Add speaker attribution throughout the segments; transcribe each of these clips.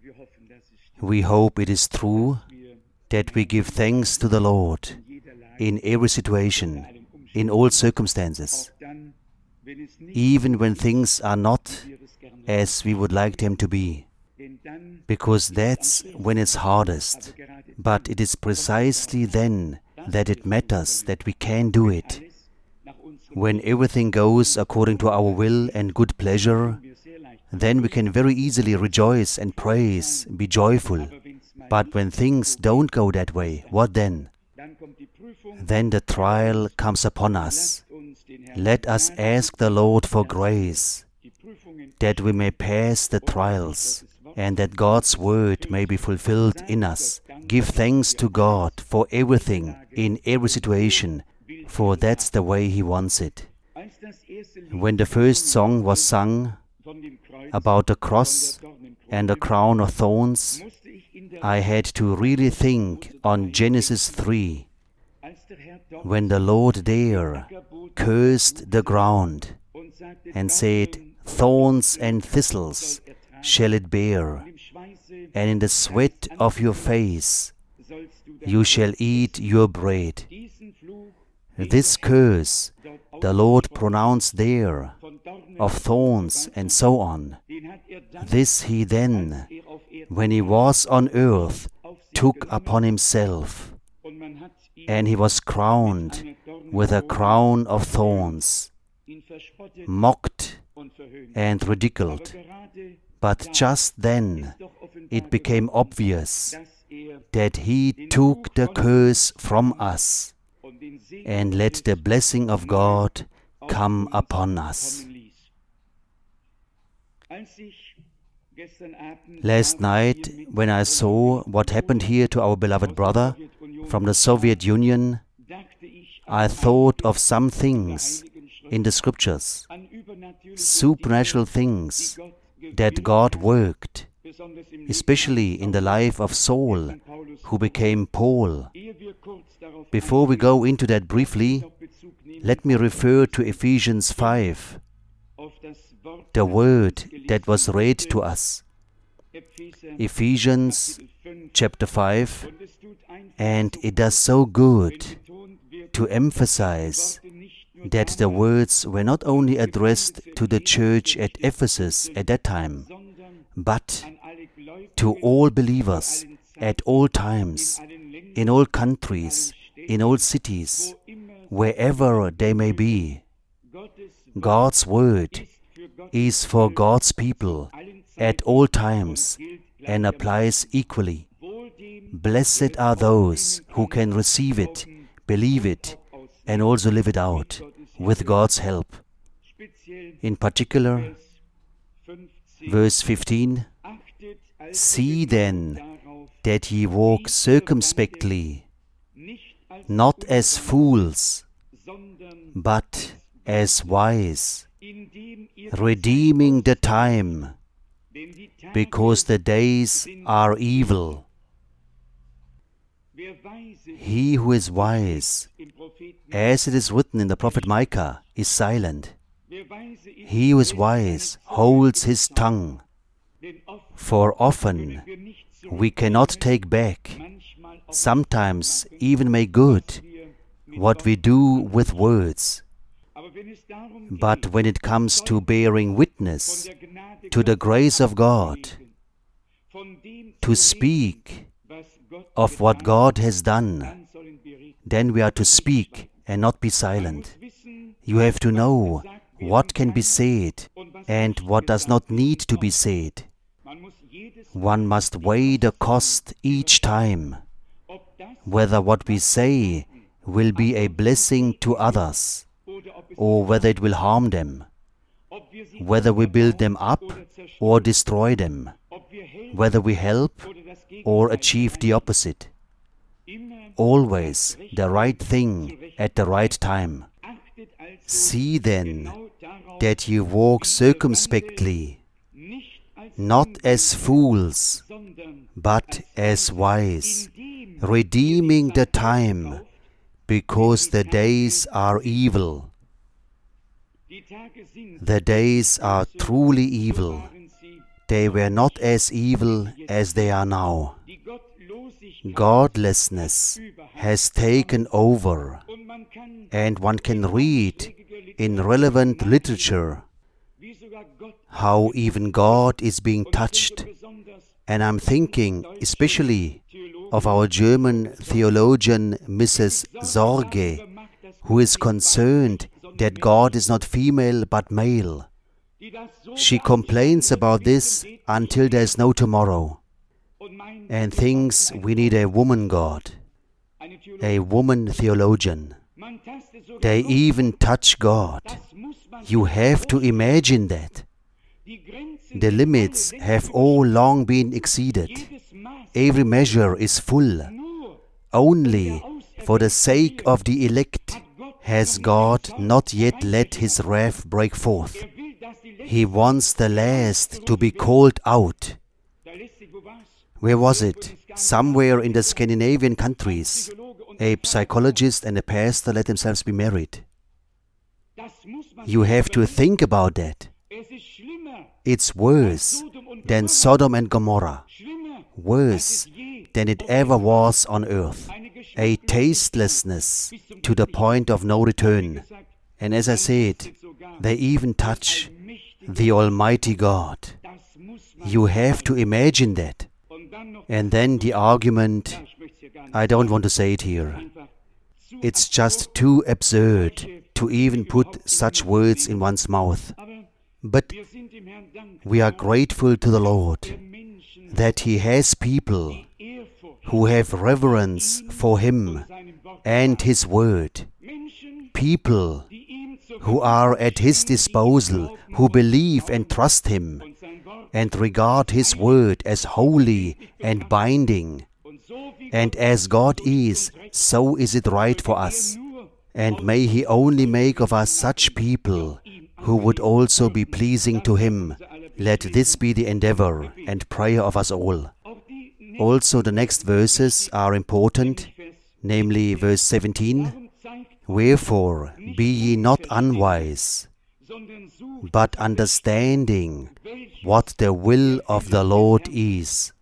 Speaker 1: We hope it is true that we give thanks to the Lord in every situation, in all circumstances, even when things are not as we would like them to be, because that's when it's hardest. But it is precisely then that it matters that we can do it. When everything goes according to our will and good pleasure, then we can very easily rejoice and praise, be joyful. But when things don't go that way, what then? Then the trial comes upon us. Let us ask the Lord for grace, that we may pass the trials, and that God's word may be fulfilled in us. Give thanks to God for everything, in every situation, for that's the way He wants it. When the first song was sung about the cross and the crown of thorns, I had to really think on Genesis 3, when the Lord there cursed the ground and said, "Thorns and thistles shall it bear, and in the sweat of your face you shall eat your bread." This curse the Lord pronounced there, of thorns and so on, this He then, when He was on earth, took upon Himself, and He was crowned with a crown of thorns, mocked and ridiculed. But just then it became obvious that He took the curse from us and let the blessing of God come upon us. Last night, when I saw what happened here to our beloved brother from the Soviet Union, I thought of some things in the Scriptures, supernatural things that God worked, especially in the life of Saul, who became Paul. Before we go into that briefly, let me refer to Ephesians 5, the word that was read to us. Ephesians chapter 5, and it does so good to emphasize that the words were not only addressed to the church at Ephesus at that time, but to all believers at all times, in all countries, in all cities, wherever they may be. God's word is for God's people at all times and applies equally. Blessed are those who can receive it, believe it, and also live it out with God's help. In particular, verse 15, "See then that ye walk circumspectly, not as fools, but as wise, redeeming the time, because the days are evil." He who is wise, as it is written in the prophet Micah, is silent. He who is wise holds his tongue, for often we cannot take back, sometimes even make good, what we do with words. But when it comes to bearing witness to the grace of God, to speak of what God has done, then we are to speak and not be silent. You have to know what can be said and what does not need to be said. One must weigh the cost each time, whether what we say will be a blessing to others, or whether it will harm them, whether we build them up or destroy them, whether we help or achieve the opposite. Always the right thing at the right time. See then that you walk circumspectly, not as fools, but as wise, redeeming the time, because the days are evil. The days are truly evil. they were not as evil as they are now. Godlessness has taken over, and one can read in relevant literature how even God is being touched. And I'm thinking especially of our German theologian Mrs. Sorge, who is concerned that God is not female but male. She complains about this until there's no tomorrow, and thinks we need a woman God, a woman theologian. They even touch God. You have to imagine that. The limits have all long been exceeded. Every measure is full. Only for the sake of the elect has God not yet let His wrath break forth. He wants the last to be called out. Where was it? Somewhere in the Scandinavian countries, a psychologist and a pastor let themselves be married. You have to think about that. It's worse than Sodom and Gomorrah, worse than it ever was on earth, a tastelessness to the point of no return. And as I said, they even touch the Almighty God. You have to imagine that. And then the argument, I don't want to say it here. It's just too absurd to even put such words in one's mouth. But we are grateful to the Lord that He has people who have reverence for Him and His Word. People who are at His disposal, who believe and trust Him and regard His Word as holy and binding. And as God is, so is it right for us. And may He only make of us such people who would also be pleasing to Him. Let this be the endeavor and prayer of us all. Also the next verses are important, namely verse 17. Wherefore be ye not unwise, but understanding what the will of the Lord is.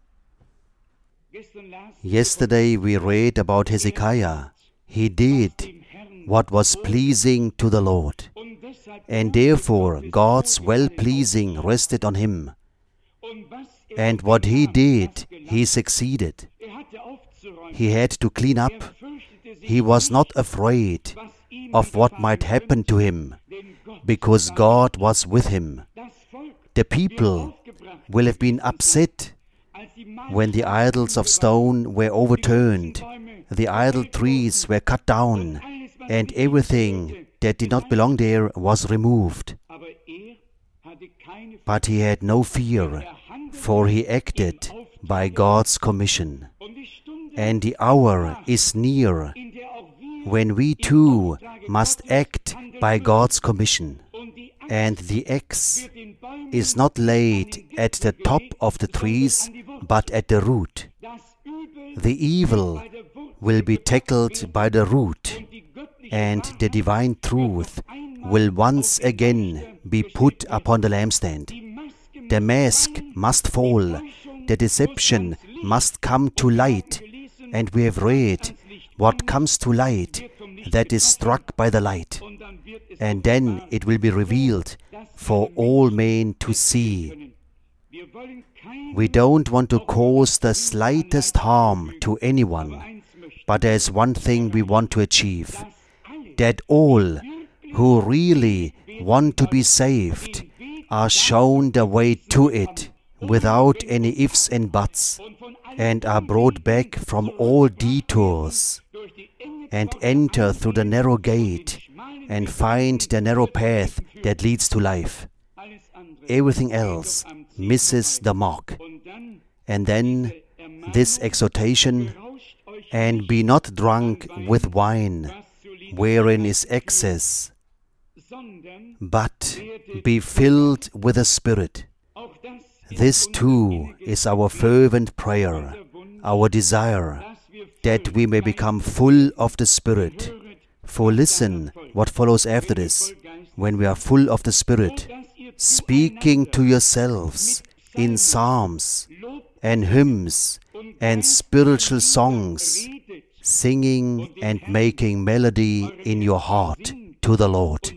Speaker 1: Yesterday we read about Hezekiah. He did what was pleasing to the Lord, and therefore God's well-pleasing rested on him. And what he did, he succeeded. He had to clean up. He was not afraid of what might happen to him, because God was with him. The people will have been upset when the idols of stone were overturned, the idol trees were cut down, and everything that did not belong there was removed. But he had no fear, for he acted by God's commission. And the hour is near when we too must act by God's commission. And the axe is not laid at the top of the trees, but at the root. The evil will be tackled by the root, and the divine truth will once again be put upon the lampstand. The mask must fall, the deception must come to light, and we have read what comes to light, that is struck by the light, and then it will be revealed for all men to see. We don't want to cause the slightest harm to anyone, but there's one thing we want to achieve, that all who really want to be saved are shown the way to it without any ifs and buts, and are brought back from all detours and enter through the narrow gate and find the narrow path that leads to life. Everything else misses the mark. And then this exhortation, and be not drunk with wine, wherein is excess, but be filled with the Spirit. This too is our fervent prayer, our desire, that we may become full of the Spirit. For listen what follows after this. When we are full of the Spirit, speaking to yourselves in psalms and hymns and spiritual songs, singing and making melody in your heart to the Lord.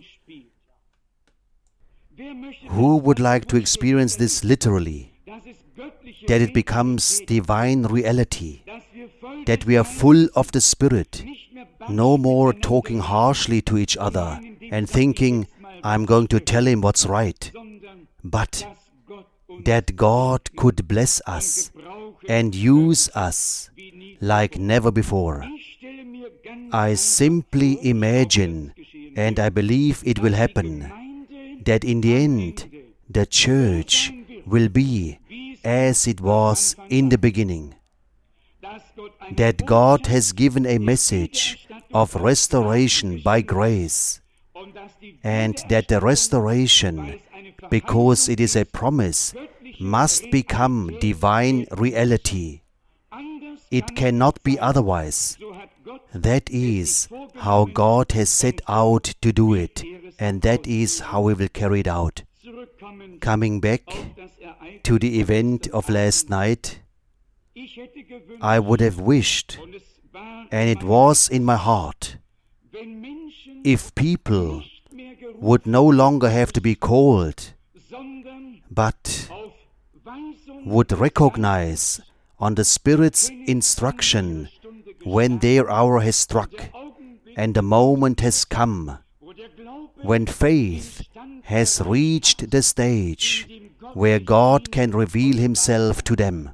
Speaker 1: Who would like to experience this literally? That it becomes divine reality, that we are full of the Spirit, no more talking harshly to each other and thinking, I'm going to tell him what's right, but that God could bless us and use us like never before. I simply imagine, and I believe it will happen, that in the end, the church will be as it was in the beginning. That God has given a message of restoration by grace, and that the restoration, because it is a promise, must become divine reality. It cannot be otherwise. That is how God has set out to do it, and that is how we will carry it out. Coming back to the event of last night, I would have wished, and it was in my heart, if people would no longer have to be called, but would recognize on the Spirit's instruction when their hour has struck and the moment has come, when faith has reached the stage where God can reveal Himself to them.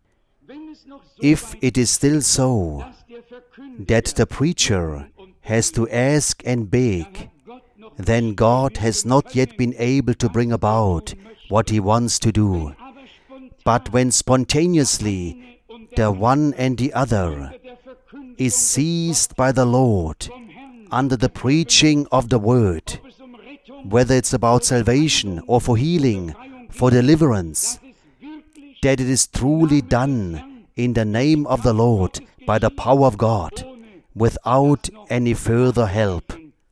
Speaker 1: If it is still so that the preacher has to ask and beg, then God has not yet been able to bring about what He wants to do. But when spontaneously the one and the other is seized by the Lord under the preaching of the Word, whether it's about salvation or for healing, for deliverance, that it is truly done in the name of the Lord by the power of God, without any further help.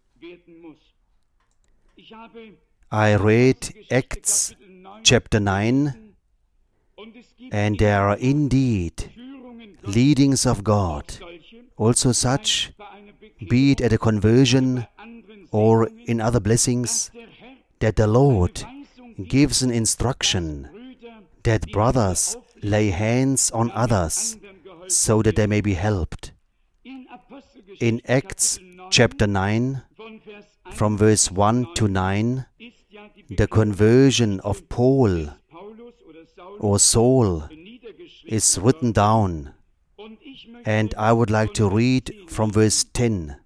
Speaker 1: I read Acts chapter 9, and there are indeed leadings of God, also such, be it at a conversion or in other blessings, that the Lord gives an instruction that brothers lay hands on others so that they may be helped. In Acts chapter 9, from verse 1 to 9, the conversion of Paul or Saul is written down, and I would like to read from verse 10.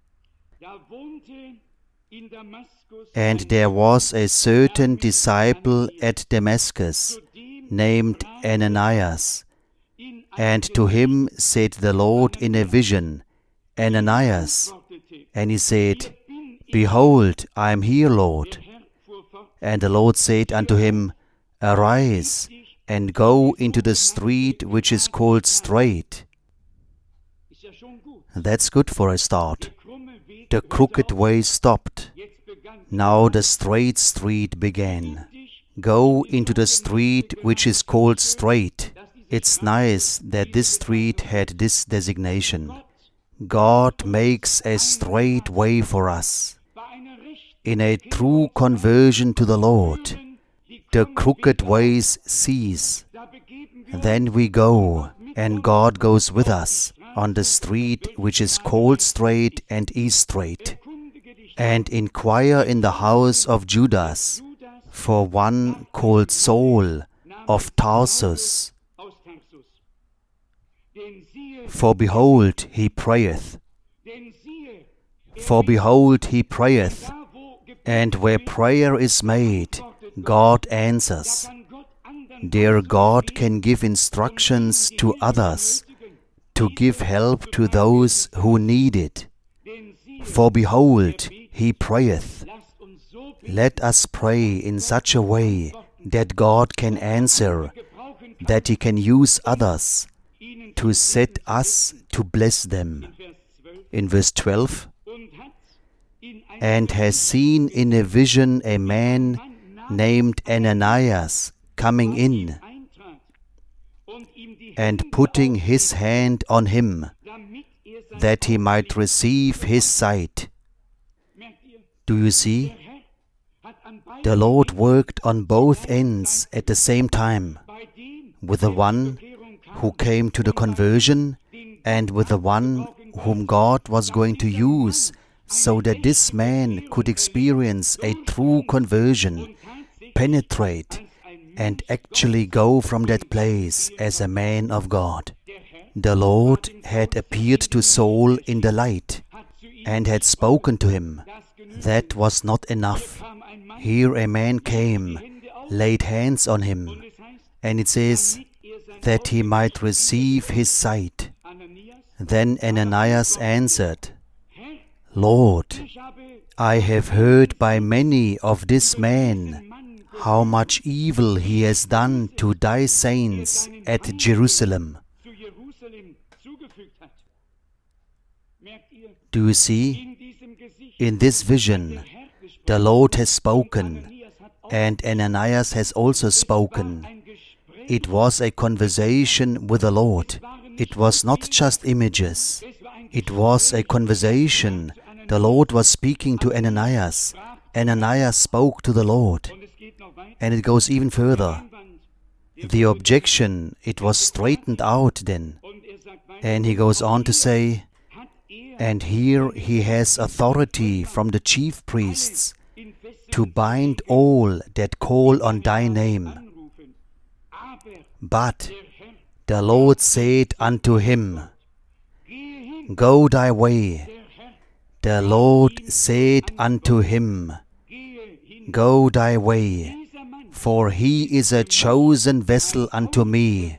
Speaker 1: And there was a certain disciple at Damascus, named Ananias, and to him said the Lord in a vision, Ananias. And he said, Behold, I am here, Lord. And the Lord said unto him, Arise, and go into the street which is called Straight. That's good for a start. The crooked way stopped. Now the straight street began. Go into the street which is called Straight. It's nice that this street had this designation. God makes a straight way for us. In a true conversion to the Lord, the crooked ways cease. Then we go, and God goes with us on the street which is called Straight and is straight, and inquire in the house of Judas for one called Saul of Tarsus. For behold, he prayeth. For behold, he prayeth, and where prayer is made, God answers. There God can give instructions to others, to give help to those who need it. For behold, he prayeth. Let us pray in such a way that God can answer, that He can use others to set us to bless them. In verse 12, and has seen in a vision a man named Ananias coming in and putting his hand on him, that he might receive his sight. Do you see? The Lord worked on both ends at the same time, with the one who came to the conversion and with the one whom God was going to use so that this man could experience a true conversion, penetrate, and actually go from that place as a man of God. The Lord had appeared to Saul in the light and had spoken to him. That was not enough. Here a man came, laid hands on him, and it says that he might receive his sight. Then Ananias answered, Lord, I have heard by many of this man how much evil he has done to thy saints at Jerusalem. Do you see? In this vision, the Lord has spoken, and Ananias has also spoken. It was a conversation with the Lord. It was not just images. It was a conversation. The Lord was speaking to Ananias. Ananias spoke to the Lord. And it goes even further. The objection, it was straightened out then. And he goes on to say, and here he has authority from the chief priests to bind all that call on thy name. But the Lord said unto him, Go thy way. The Lord said unto him, Go thy way, for he is a chosen vessel unto me,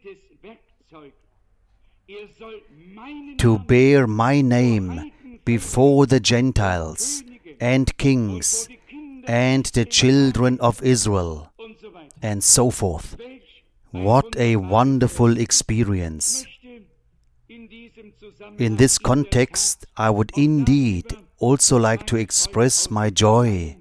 Speaker 1: to bear my name before the Gentiles and kings and the children of Israel, and so forth. What a wonderful experience. In this context, I would indeed also like to express my joy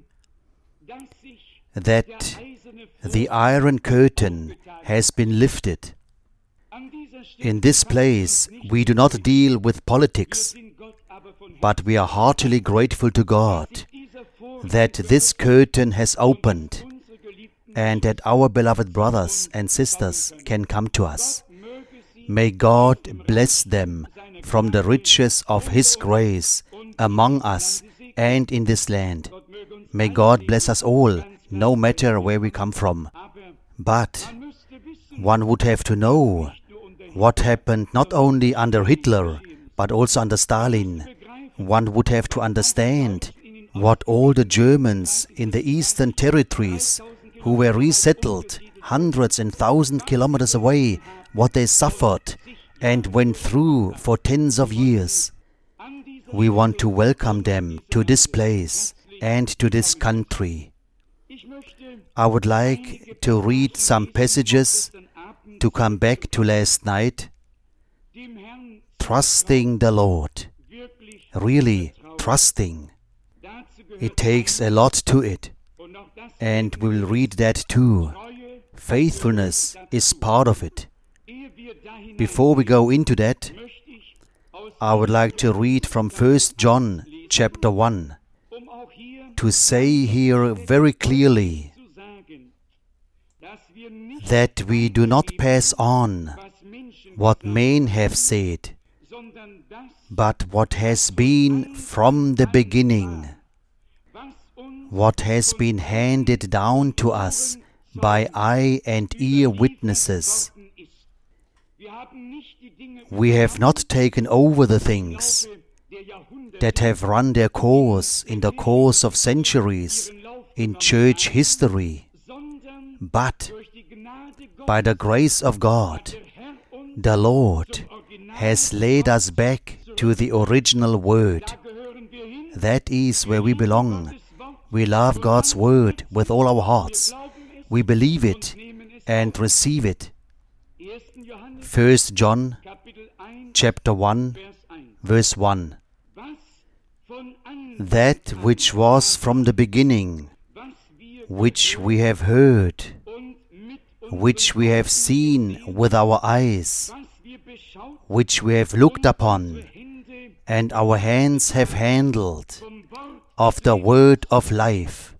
Speaker 1: that the iron curtain has been lifted. In this place, we do not deal with politics, but we are heartily grateful to God that this curtain has opened and that our beloved brothers and sisters can come to us. May God bless them from the riches of His grace among us and in this land. May God bless us all, no matter where we come from. But one would have to know what happened not only under Hitler, but also under Stalin. One would have to understand what all the Germans in the eastern territories who were resettled hundreds and thousands kilometers away, what they suffered and went through for tens of years. We want to welcome them to this place and to this country. I would like to read some passages to come back to last night. Trusting the Lord. Really trusting. It takes a lot to it. And we will read that too. Faithfulness is part of it. Before we go into that, I would like to read from 1 John chapter 1 to say here very clearly that we do not pass on what men have said, but what has been from the beginning, what has been handed down to us by eye and ear witnesses. We have not taken over the things that have run their course in the course of centuries in church history, but by the grace of God, the Lord has led us back to the original Word. That is where we belong. We love God's Word with all our hearts. We believe it and receive it. 1 John chapter 1 verse 1. That which was from the beginning, which we have heard which we have seen with our eyes, which we have looked upon, and our hands have handled, of the word of life,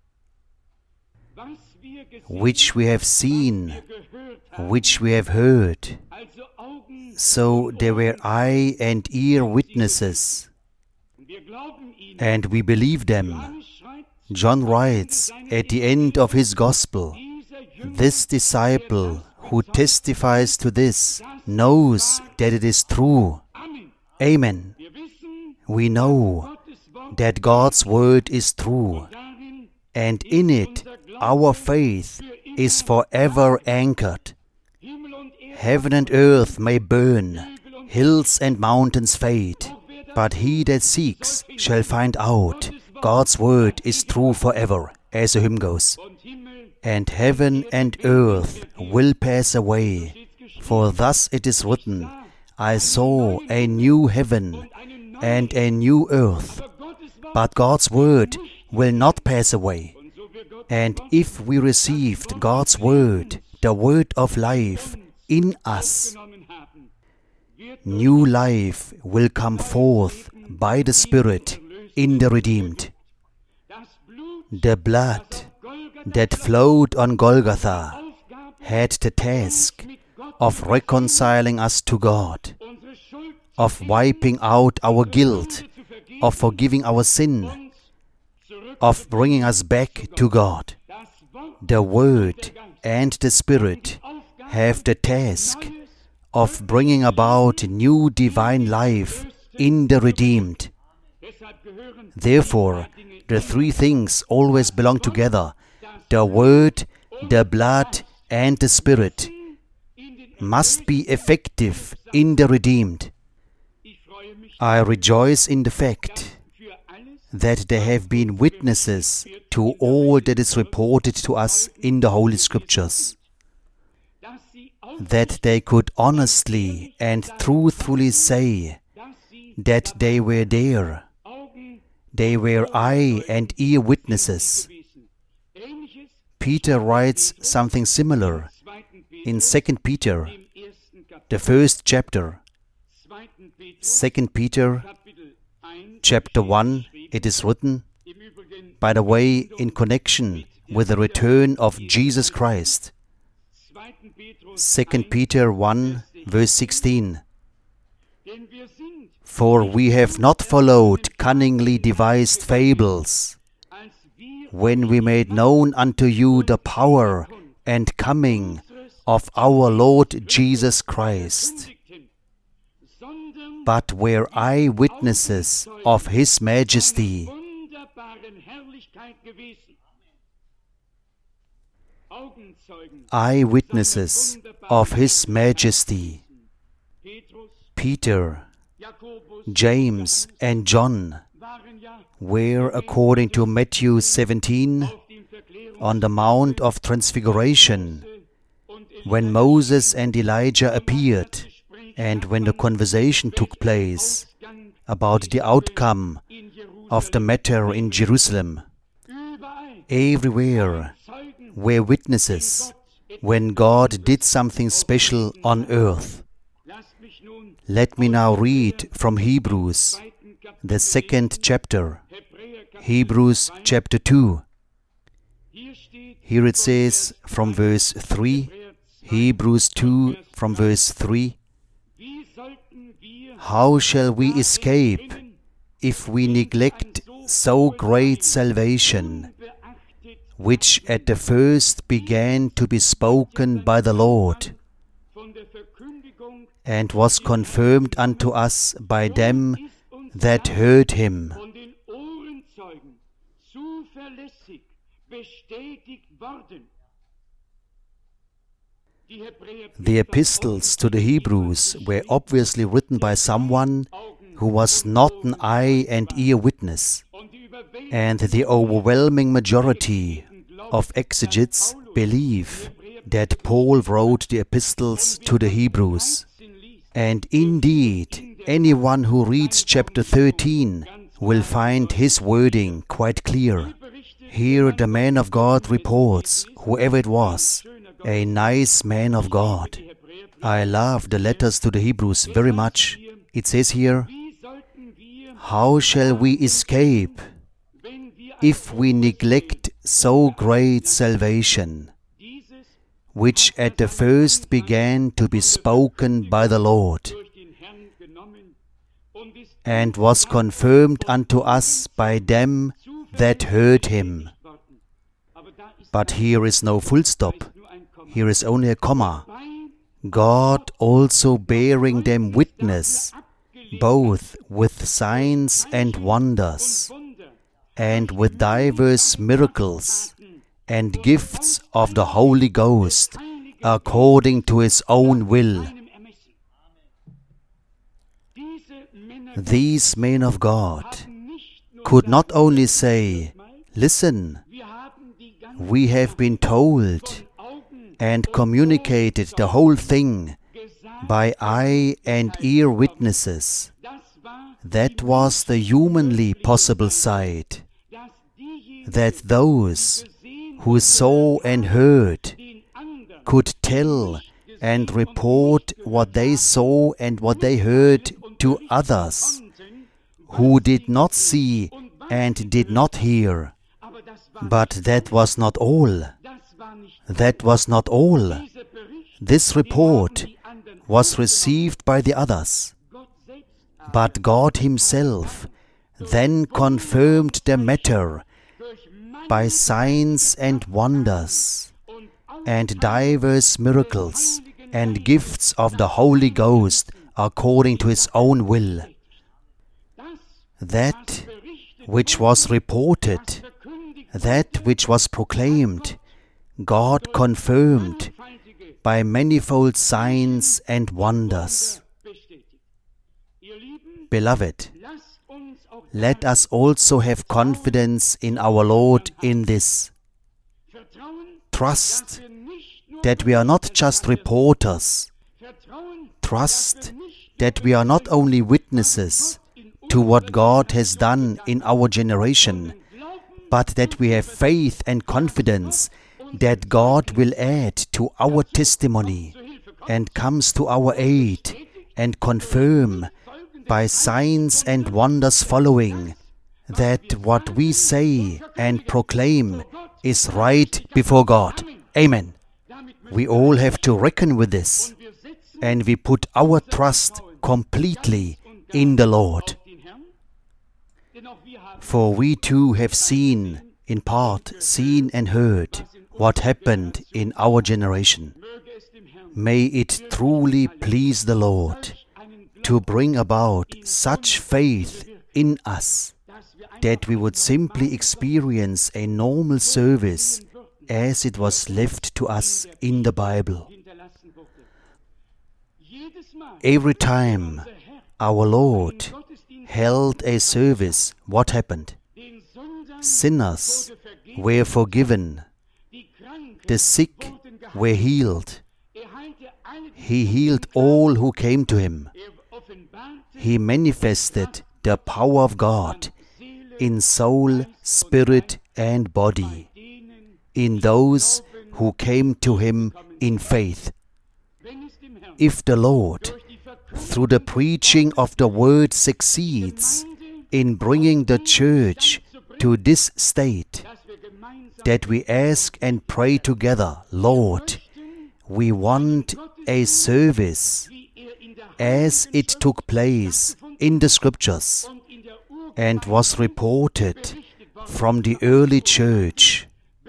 Speaker 1: which we have seen, which we have heard. So there were eye and ear witnesses, and we believe them. John writes at the end of his gospel, this disciple who testifies to this knows that it is true. Amen. We know that God's word is true, and in it our faith is forever anchored. Heaven and earth may burn, hills and mountains fade, but he that seeks shall find out. God's word is true forever, as the hymn goes. And heaven and earth will pass away, for thus it is written, I saw a new heaven and a new earth. But God's word will not pass away. And if we received God's word, the word of life, in us, new life will come forth by the Spirit in the redeemed. The blood that flowed on Golgotha had the task of reconciling us to God, of wiping out our guilt, of forgiving our sin, of bringing us back to God. The Word and the Spirit have the task of bringing about new divine life in the redeemed. Therefore, the three things always belong together. The Word, the blood, and the Spirit must be effective in the redeemed. I rejoice in the fact that there have been witnesses to all that is reported to us in the Holy Scriptures, that they could honestly and truthfully say that they were there. They were eye and ear witnesses. Peter writes something similar in 2 Peter, the first chapter. 2 Peter, chapter 1, it is written, by the way, in connection with the return of Jesus Christ. 2 Peter 1, verse 16. For we have not followed cunningly devised fables, when we made known unto you the power and coming of our Lord Jesus Christ, but were eyewitnesses of His majesty. Eyewitnesses of His majesty. Peter, James, and John were, according to Matthew 17, on the Mount of Transfiguration, when Moses and Elijah appeared, and when the conversation took place about the outcome of the matter in Jerusalem. Everywhere were witnesses when God did something special on earth. Let me now read from Hebrews, the 2nd chapter, Hebrews chapter 2. Here it says from verse 3, Hebrews 2 from verse 3, how shall we escape if we neglect so great salvation, which at the first began to be spoken by the Lord, and was confirmed unto us by them that heard Him? The epistles to the Hebrews were obviously written by someone who was not an eye and ear witness, and the overwhelming majority of exegetes believe that Paul wrote the epistles to the Hebrews. And indeed, anyone who reads chapter 13 will find his wording quite clear. Here the man of God reports, whoever it was, a nice man of God. I love the letters to the Hebrews very much. It says here, how shall we escape if we neglect so great salvation, which at the first began to be spoken by the Lord, and was confirmed unto us by them that heard him. But here is no full stop. Here is only a comma. God also bearing them witness, both with signs and wonders, and with divers miracles, and gifts of the Holy Ghost, according to his own will. These men of God could not only say, listen, we have been told and communicated the whole thing by eye and ear witnesses. That was the humanly possible side. That those who saw and heard could tell and report what they saw and what they heard to others who did not see and did not hear. But that was not all. That was not all. This report was received by the others. But God himself then confirmed the matter by signs and wonders, and divers miracles, and gifts of the Holy Ghost, according to his own will. That which was reported, that which was proclaimed, God confirmed by manifold signs and wonders. Beloved, let us also have confidence in our Lord in this. Trust that we are not just reporters. Trust that we are not only witnesses to what God has done in our generation, but that we have faith and confidence that God will add to our testimony and comes to our aid and confirm by signs and wonders following that what we say and proclaim is right before God. Amen. We all have to reckon with this, and we put our trust completely in the Lord. For we too have seen, in part, seen and heard what happened in our generation. May it truly please the Lord to bring about such faith in us that we would simply experience a normal service as it was left to us in the Bible. Every time our Lord held a service, what happened? Sinners were forgiven. The sick were healed. He healed all who came to him. He manifested the power of God in soul, spirit, and body, in those who came to him in faith. If the Lord, through the preaching of the word, succeeds in bringing the church to this state, that we ask and pray together, Lord, we want a service as it took place in the Scriptures and was reported from the early church.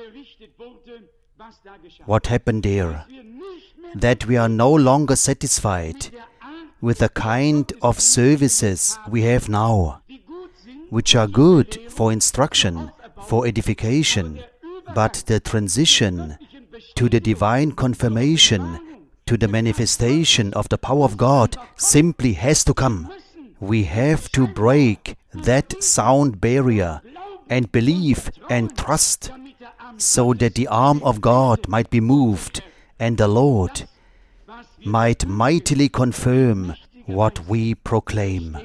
Speaker 1: What happened there? That we are no longer satisfied with the kind of services we have now, which are good for instruction, for edification, but the transition to the divine confirmation, to the manifestation of the power of God simply has to come. We have to break that sound barrier and believe and trust, so that the arm of God might be moved and the Lord might mightily confirm what we proclaim.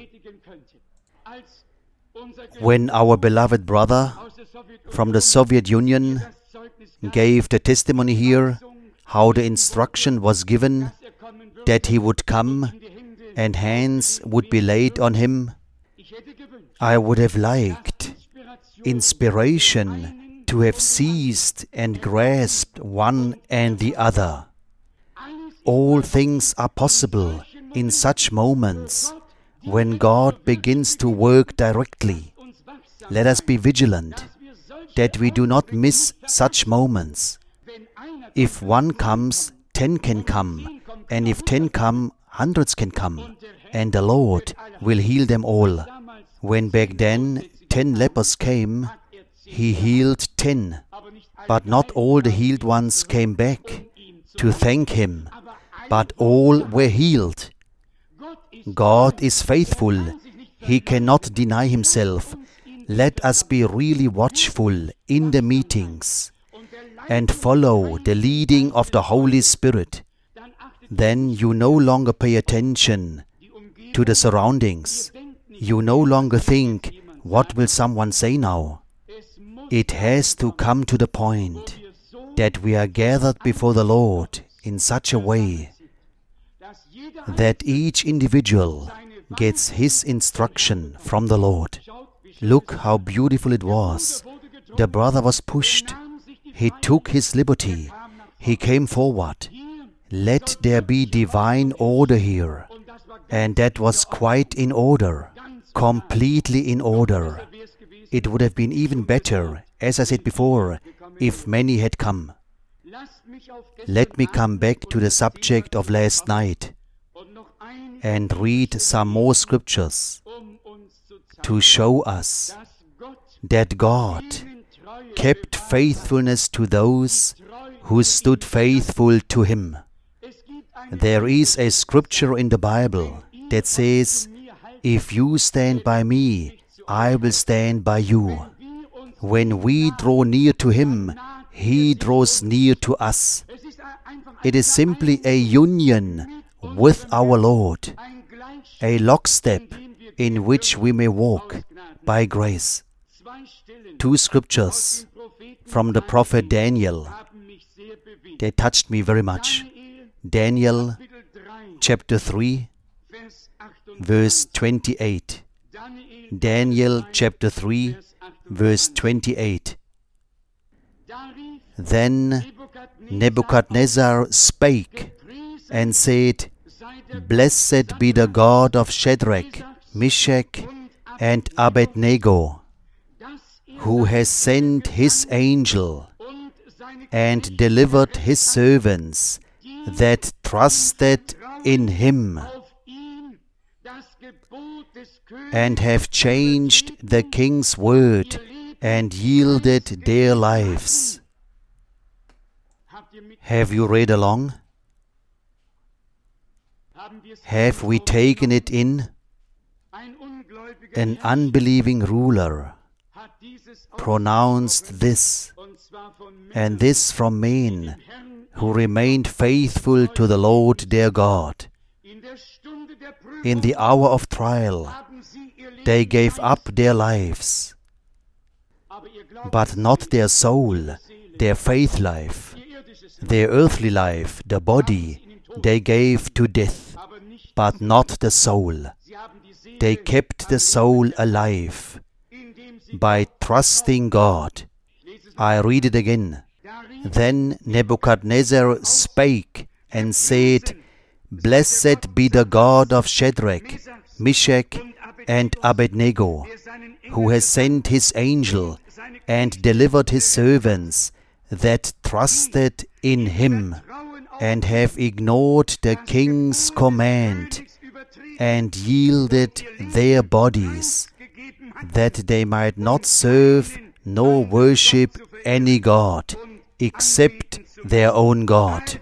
Speaker 1: When our beloved brother from the Soviet Union gave the testimony here, how the instruction was given that he would come and hands would be laid on him. I would have liked inspiration to have seized and grasped one and the other. All things are possible in such moments when God begins to work directly. Let us be vigilant that we do not miss such moments. If one comes, 10 can come, and if 10 come, hundreds can come, and the Lord will heal them all. When back then 10 lepers came, He healed 10, but not all the healed ones came back to thank Him, but all were healed. God is faithful. He cannot deny Himself. Let us be really watchful in the meetings and follow the leading of the Holy Spirit. Then you no longer pay attention to the surroundings. You no longer think, what will someone say now? It has to come to the point that we are gathered before the Lord in such a way that each individual gets his instruction from the Lord. Look how beautiful it was. The brother was pushed. He took his liberty. He came forward. Let there be divine order here. And that was quite in order, completely in order. It would have been even better, as I said before, if many had come. Let me come back to the subject of last night and read some more scriptures to show us that God kept faithfulness to those who stood faithful to Him. There is a scripture in the Bible that says, if you stand by me, I will stand by you. When we draw near to Him, He draws near to us. It is simply a union with our Lord, a lockstep in which we may walk by grace. 2 scriptures from the prophet Daniel. They touched me very much. Daniel chapter 3, verse 28. Daniel chapter 3, verse 28. Then Nebuchadnezzar spake and said, Blessed be the God of Shadrach, Meshach, and Abednego, who has sent His angel and delivered His servants that trusted in Him, and have changed the king's word and yielded their lives. Have you read along? Have we taken it in? An unbelieving ruler pronounced this, and this from men who remained faithful to the Lord their God. In the hour of trial, they gave up their lives, but not their soul, their faith life, their earthly life, the body, they gave to death, but not the soul. They kept the soul alive by trusting God. I read it again. Then Nebuchadnezzar spake and said, Blessed be the God of Shadrach, Meshach, and Abednego, who has sent His angel and delivered His servants that trusted in Him, and have ignored the king's command, and yielded their bodies, that they might not serve nor worship any god, except their own God.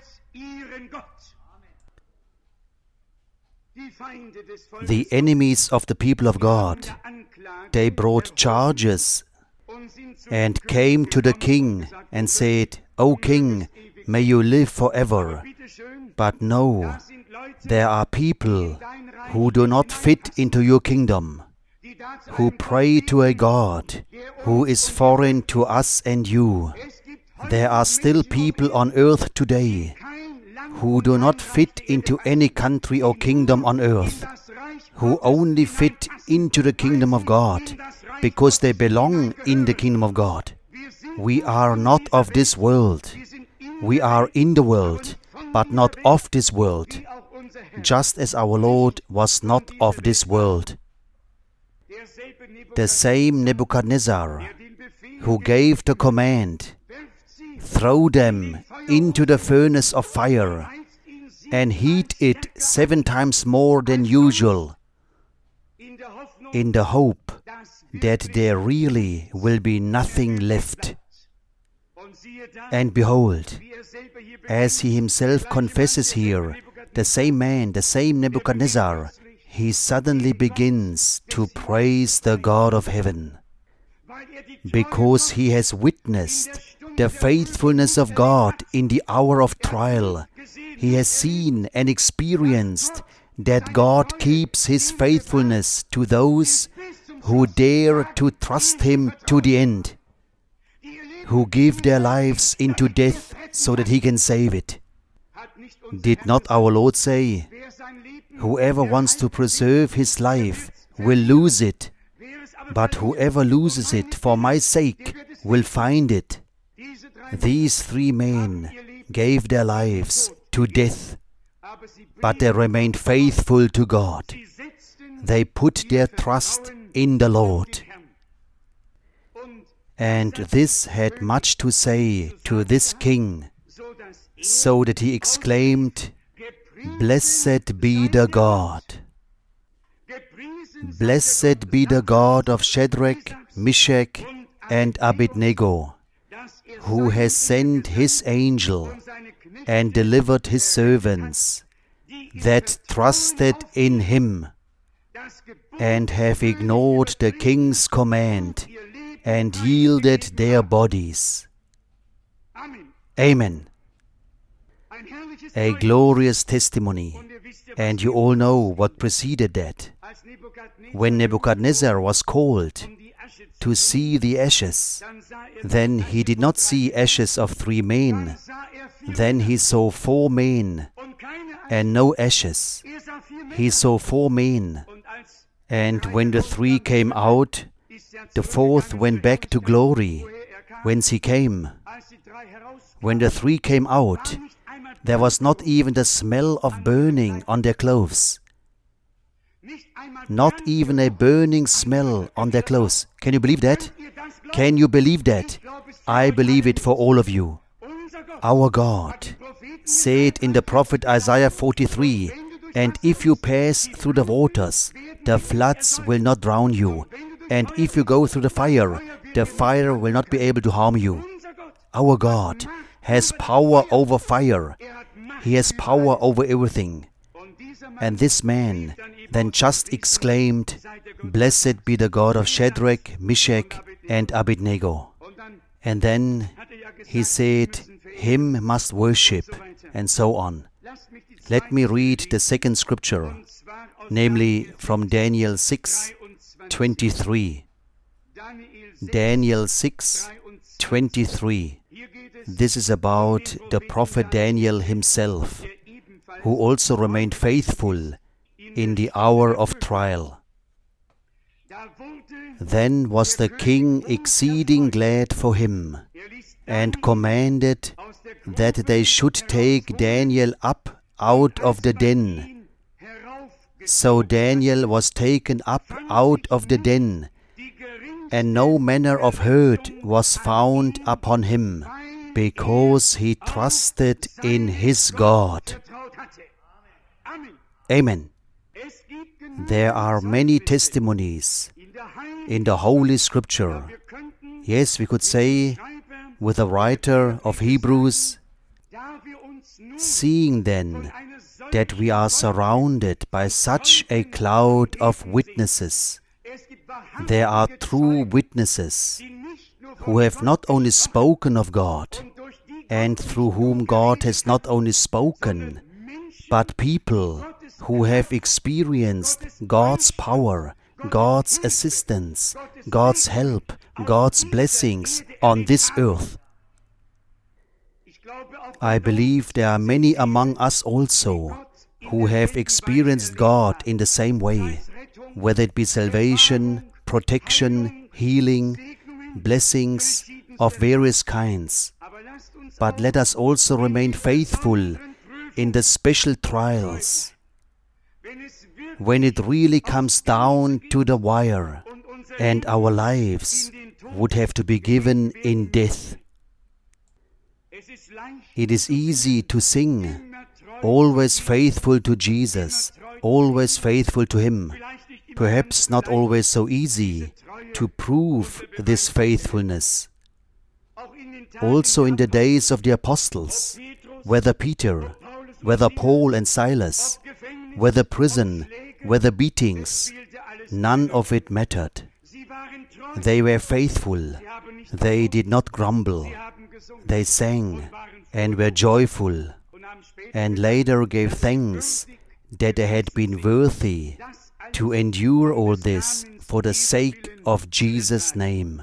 Speaker 1: The enemies of the people of God, they brought charges and came to the king and said, O king, may you live forever. But no, there are people who do not fit into your kingdom, who pray to a God who is foreign to us and you. There are still people on earth today who do not fit into any country or kingdom on earth, who only fit into the kingdom of God, because they belong in the kingdom of God. We are not of this world. We are in the world, but not of this world, just as our Lord was not of this world. The same Nebuchadnezzar who gave the command, throw them into the furnace of fire and heat it 7 times more than usual, in the hope that there really will be nothing left. And behold, as he himself confesses here, the same man, the same Nebuchadnezzar, he suddenly begins to praise the God of heaven, because he has witnessed the faithfulness of God in the hour of trial. He has seen and experienced that God keeps His faithfulness to those who dare to trust Him to the end, who give their lives into death so that He can save it. Did not our Lord say, whoever wants to preserve his life will lose it, but whoever loses it for my sake will find it? These 3 men gave their lives to death, but they remained faithful to God. They put their trust in the Lord. And this had much to say to this king, so that he exclaimed, "Blessed be the God. Blessed be the God of Shadrach, Meshach, and Abednego, who has sent His angel and delivered His servants that trusted in Him and have ignored the king's command and yielded their bodies." Amen. A glorious testimony, and you all know what preceded that. When Nebuchadnezzar was called to see the ashes, then he did not see ashes of 3 men. Then he saw 4 men and no ashes. He saw 4 men, and when the 3 came out, the 4th went back to glory, whence he came. When the 3 came out, there was not even the smell of burning on their clothes. Not even a burning smell on their clothes. Can you believe that? Can you believe that? I believe it for all of you. Our God said in the prophet Isaiah 43, "And if you pass through the waters, the floods will not drown you. And if you go through the fire will not be able to harm you." Our God has power over fire. He has power over everything. And this man then just exclaimed, "Blessed be the God of Shadrach, Meshach, and Abednego." And then he said, "Him must worship," and so on. Let me read the second scripture, namely from Daniel 6:23. Daniel 6:23. This is about the prophet Daniel himself, who also remained faithful in the hour of trial. Then was the king exceeding glad for him, and commanded that they should take Daniel up out of the den. So Daniel was taken up out of the den, and no manner of hurt was found upon him, because he trusted in his God. Amen. There are many testimonies in the Holy Scripture. Yes, we could say, with the writer of Hebrews, seeing then that we are surrounded by such a cloud of witnesses, there are true witnesses who have not only spoken of God, and through whom God has not only spoken, but people who have experienced God's power, God's assistance, God's help, God's blessings on this earth. I believe there are many among us also who have experienced God in the same way, whether it be salvation, protection, healing, blessings of various kinds. But let us also remain faithful in the special trials, when it really comes down to the wire and our lives would have to be given in death. It is easy to sing, always faithful to Jesus, always faithful to Him. Perhaps not always so easy to prove this faithfulness. Also in the days of the apostles, whether Peter, whether Paul and Silas, whether prison, whether beatings, none of it mattered. They were faithful. They did not grumble. They sang and were joyful, and later gave thanks that they had been worthy to endure all this for the sake of Jesus' name.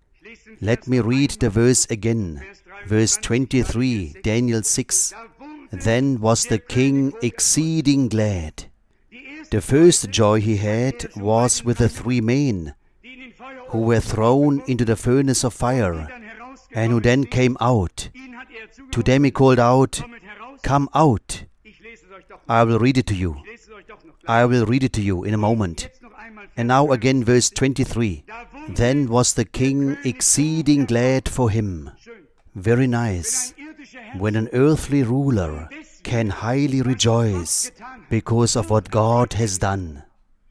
Speaker 1: Let me read the verse again. Verse 23, Daniel 6. Then was the king exceeding glad. The first joy he had was with the 3 men who were thrown into the furnace of fire, and who then came out. To them he called out, "Come out." I will read it to you. I will read it to you in a moment. And now again verse 23. Then was the king exceeding glad for him. Very nice. When an earthly ruler can highly rejoice because of what God has done.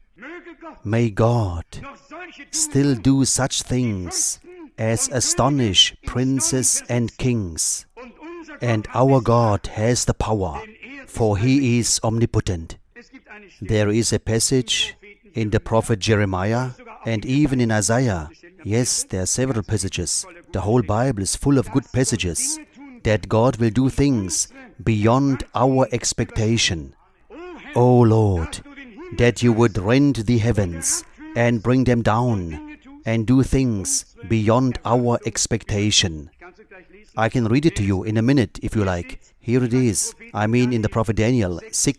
Speaker 1: May God still do such things as astonish princes and kings. And our God has the power, for He is omnipotent. There is a passage in the prophet Jeremiah and even in Isaiah. Yes, there are several passages. The whole Bible is full of good passages that God will do things beyond our expectation. O Lord, that you would rend the heavens and bring them down and do things beyond our expectation. I can read it to you in a minute if you like. Here it is. I mean in the prophet Daniel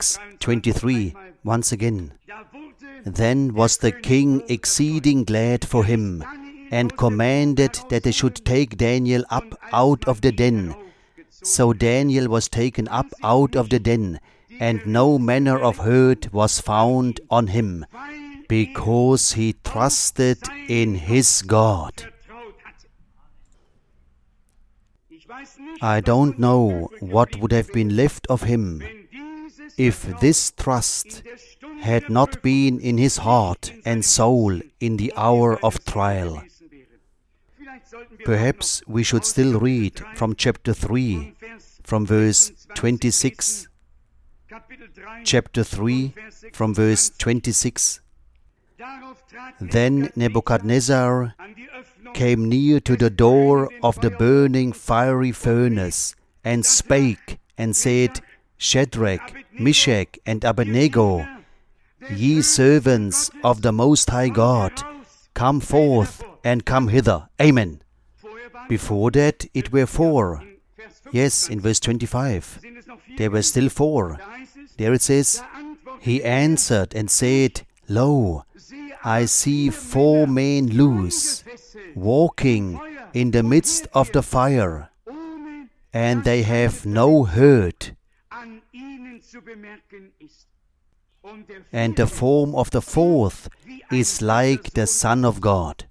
Speaker 1: 6:23, once again. Then was the king exceeding glad for him, and commanded that they should take Daniel up out of the den. So Daniel was taken up out of the den, and no manner of hurt was found on him, because he trusted in his God. I don't know what would have been left of him if this trust had not been in his heart and soul in the hour of trial. Perhaps we should still read from chapter 3, from verse 26. Chapter 3, from verse 26. Then Nebuchadnezzar came near to the door of the burning fiery furnace, and spake, and said, Shadrach, Meshach, and Abednego, ye servants of the Most High God, come forth and come hither. Amen. Before that, it were 4. Yes, in verse 25, there were still 4. There it says, He answered and said, Lo, I see 4 men loose, walking in the midst of the fire, and they have no hurt. And the form of the 4th is like the Son of God.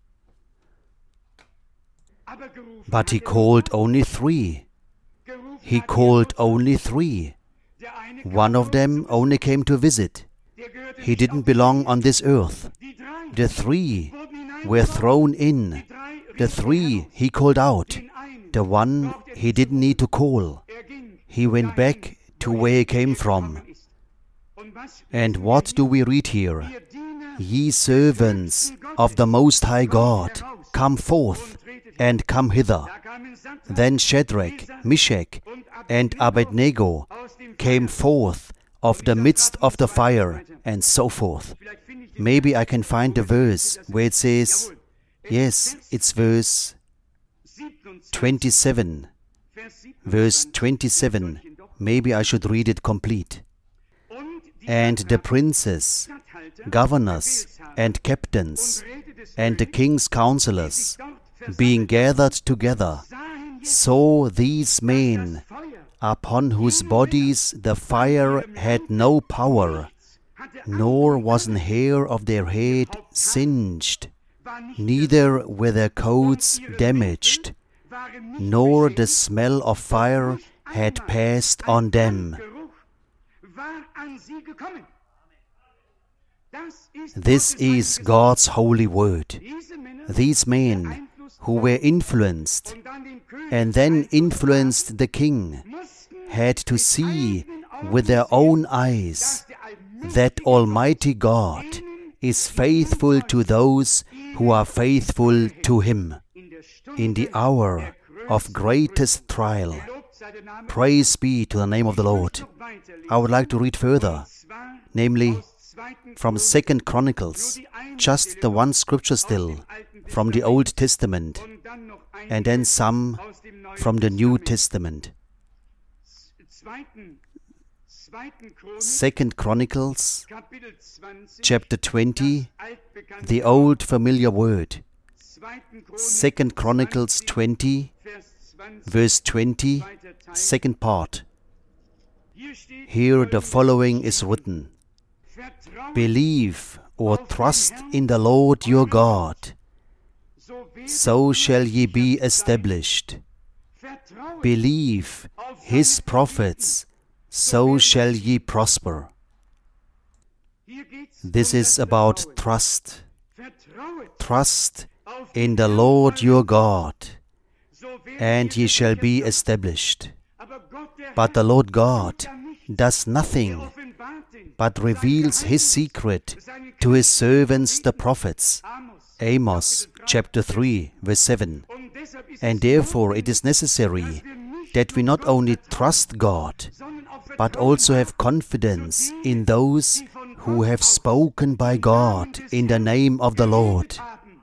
Speaker 1: But he called only 3. He called only 3. One of them only came to visit. He didn't belong on this earth. The 3 were thrown in. The 3 he called out. The one he didn't need to call. He went back to where he came from. And what do we read here? Ye servants of the Most High God, come forth and come hither. Then Shadrach, Meshach, and Abednego came forth of the midst of the fire, and so forth. Maybe I can find the verse where it says, yes, it's verse 27. verse 27. Maybe I should read it complete. And the princes, governors, and captains, and the king's counselors, being gathered together, saw these men, upon whose bodies the fire had no power, nor was an hair of their head singed, neither were their coats damaged, nor the smell of fire had passed on them. This is God's holy word. These men who were influenced and then influenced the king had to see with their own eyes that Almighty God is faithful to those who are faithful to Him. In the hour of greatest trial, praise be to the name of the Lord. I would like to read further, namely from 2 Chronicles, just the one scripture still from the Old Testament, and then some from the New Testament. 2 Chronicles, chapter 20, the old familiar word. 2 Chronicles 20, verse 20, second part. Here the following is written: Believe or trust in the Lord your God, so shall ye be established. Believe His prophets, so shall ye prosper. This is about trust. Trust in the Lord your God, and ye shall be established. But the Lord God does nothing but reveals His secret to His servants the prophets. Amos chapter 3 verse 7. And therefore it is necessary that we not only trust God, but also have confidence in those who have spoken by God in the name of the Lord.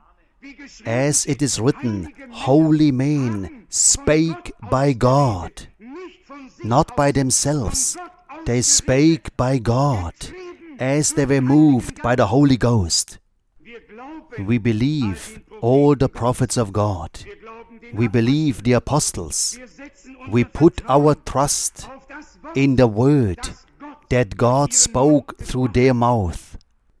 Speaker 1: As it is written, holy men spake by God, not by themselves. They spake by God, as they were moved by the Holy Ghost. We believe all the prophets of God. We believe the apostles. We put our trust in the word that God spoke through their mouth.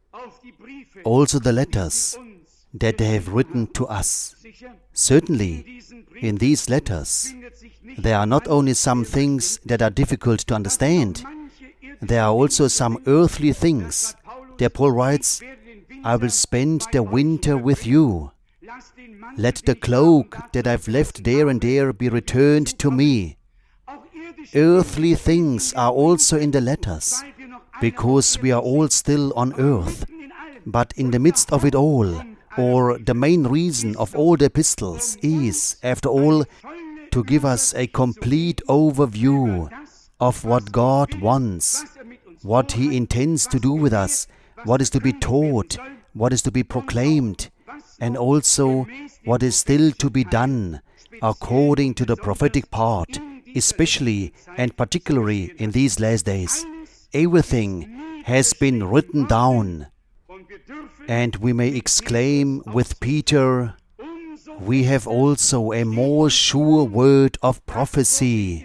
Speaker 1: Also the letters that they have written to us. Certainly, in these letters, there are not only some things that are difficult to understand, there are also some earthly things. There Paul writes, I will spend the winter with you. Let the cloak that I've left there and there be returned to me. Earthly things are also in the letters, because we are all still on earth. But in the midst of it all, or the main reason of all the epistles is, after all, to give us a complete overview of what God wants, what He intends to do with us, what is to be taught, what is to be proclaimed, and also what is still to be done according to the prophetic part, especially and particularly in these last days. Everything has been written down, and we may exclaim with Peter, we have also a more sure word of prophecy.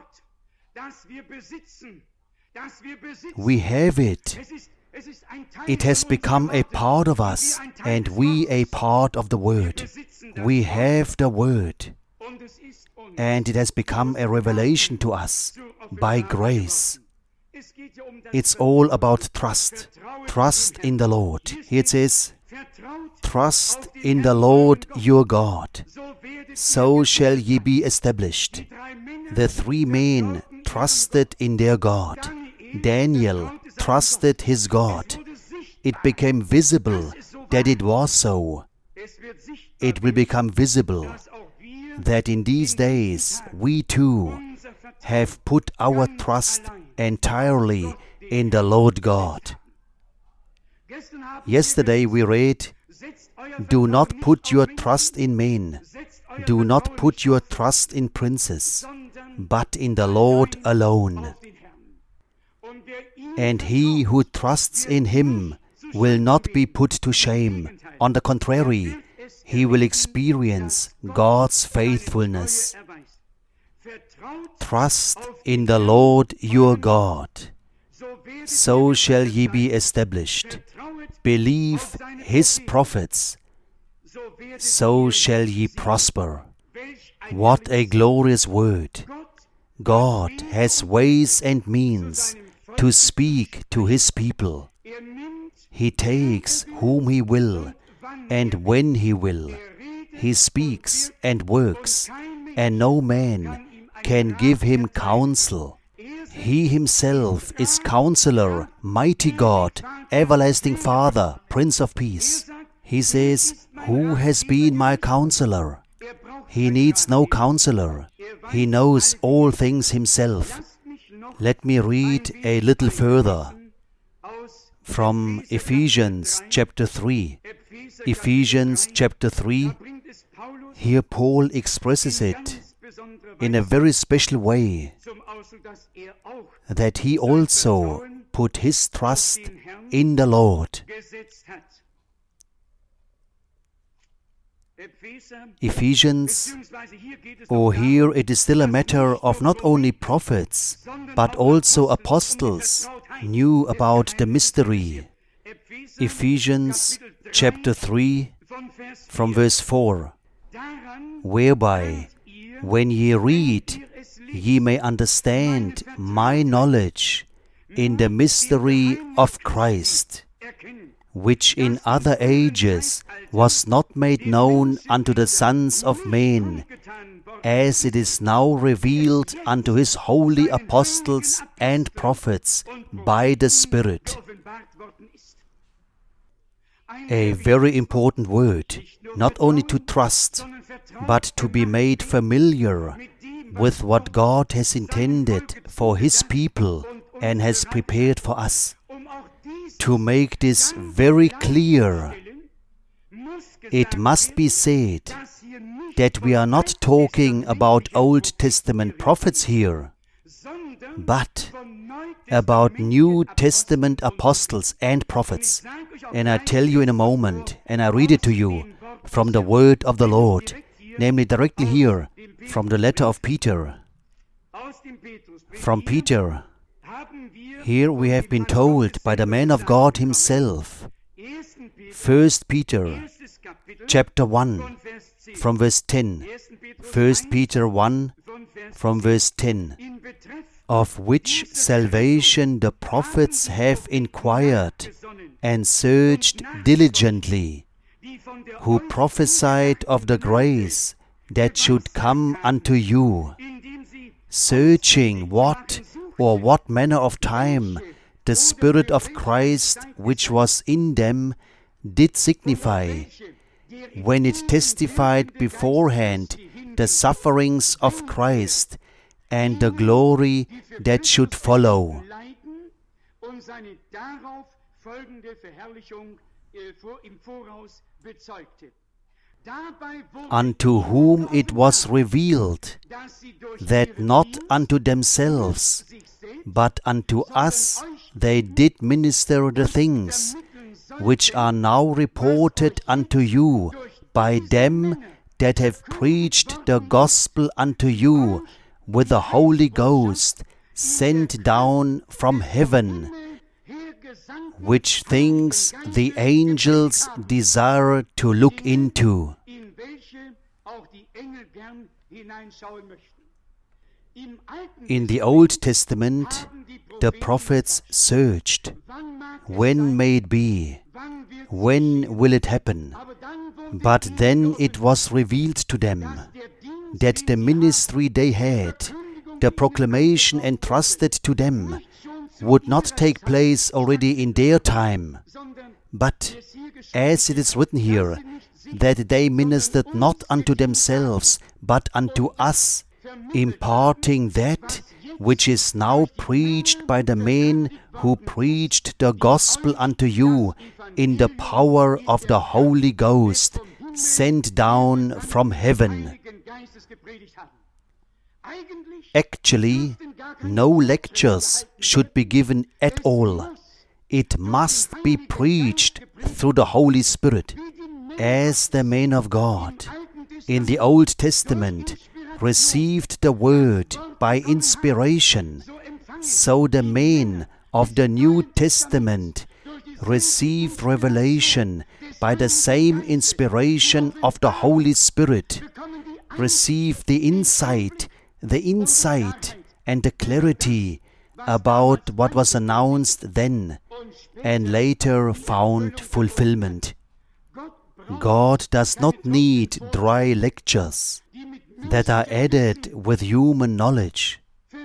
Speaker 1: We have it. It has become a part of us, and we a part of the Word. We have the Word, and it has become a revelation to us by grace. It's all about trust. Trust in the Lord. Here it says, trust in the Lord your God, so shall ye be established. The three men trusted in their God. Daniel trusted his God. It became visible that it was so. It will become visible that in these days we too have put our trust entirely in the Lord God. Yesterday we read, do not put your trust in men, Do not put your trust in princes, but in the Lord alone. And he who trusts in him will not be put to shame. On the contrary, he will experience God's faithfulness. Trust in the Lord your God, so shall ye be established. Believe his prophets, so shall ye prosper. What a glorious word! God has ways and means to speak to his people. He takes whom he will, and when he will. He speaks and works, and no man can give him counsel. He himself is Counselor, Mighty God, Everlasting Father, Prince of Peace. He says, "Who has been my counselor?" He needs no counselor. He knows all things himself. Let me read a little further from Ephesians chapter 3. Ephesians chapter 3, here Paul expresses it in a very special way, that he also put his trust in the Lord. Ephesians, here it is still a matter of not only prophets, but also apostles knew about the mystery. Ephesians chapter 3, from verse 4, whereby, when ye read, ye may understand my knowledge in the mystery of Christ, which in other ages was not made known unto the sons of men, as it is now revealed unto his holy apostles and prophets by the Spirit. A very important word, not only to trust, but to be made familiar with what God has intended for his people and has prepared for us. To make this very clear, it must be said that we are not talking about Old Testament prophets here, but about New Testament apostles and prophets. And I tell you in a moment, and I read it to you from the word of the Lord, namely directly here from the letter of Peter. From Peter, here we have been told by the man of God himself, 1 Peter chapter 1 from verse 10, 1 Peter 1 from verse 10, of which salvation the prophets have inquired and searched diligently, who prophesied of the grace that should come unto you, searching what or what manner of time the Spirit of Christ which was in them did signify, when it testified beforehand the sufferings of Christ and the glory that should follow. Unto whom it was revealed that not unto themselves, but unto us they did minister the things which are now reported unto you by them that have preached the gospel unto you with the Holy Ghost sent down from heaven, which things the angels desire to look into. In the Old Testament, the prophets searched, when may it be? When will it happen? But then it was revealed to them that the ministry they had, the proclamation entrusted to them, would not take place already in their time, but, as it is written here, that they ministered not unto themselves, but unto us, imparting that which is now preached by the men who preached the gospel unto you in the power of the Holy Ghost, sent down from heaven. Actually, no lectures should be given at all. It must be preached through the Holy Spirit, as the men of God in the Old Testament received the Word by inspiration, so the men of the New Testament receive revelation by the same inspiration of the Holy Spirit, receive the insight and the clarity about what was announced then and later found fulfillment. God does not need dry lectures that are added with human knowledge.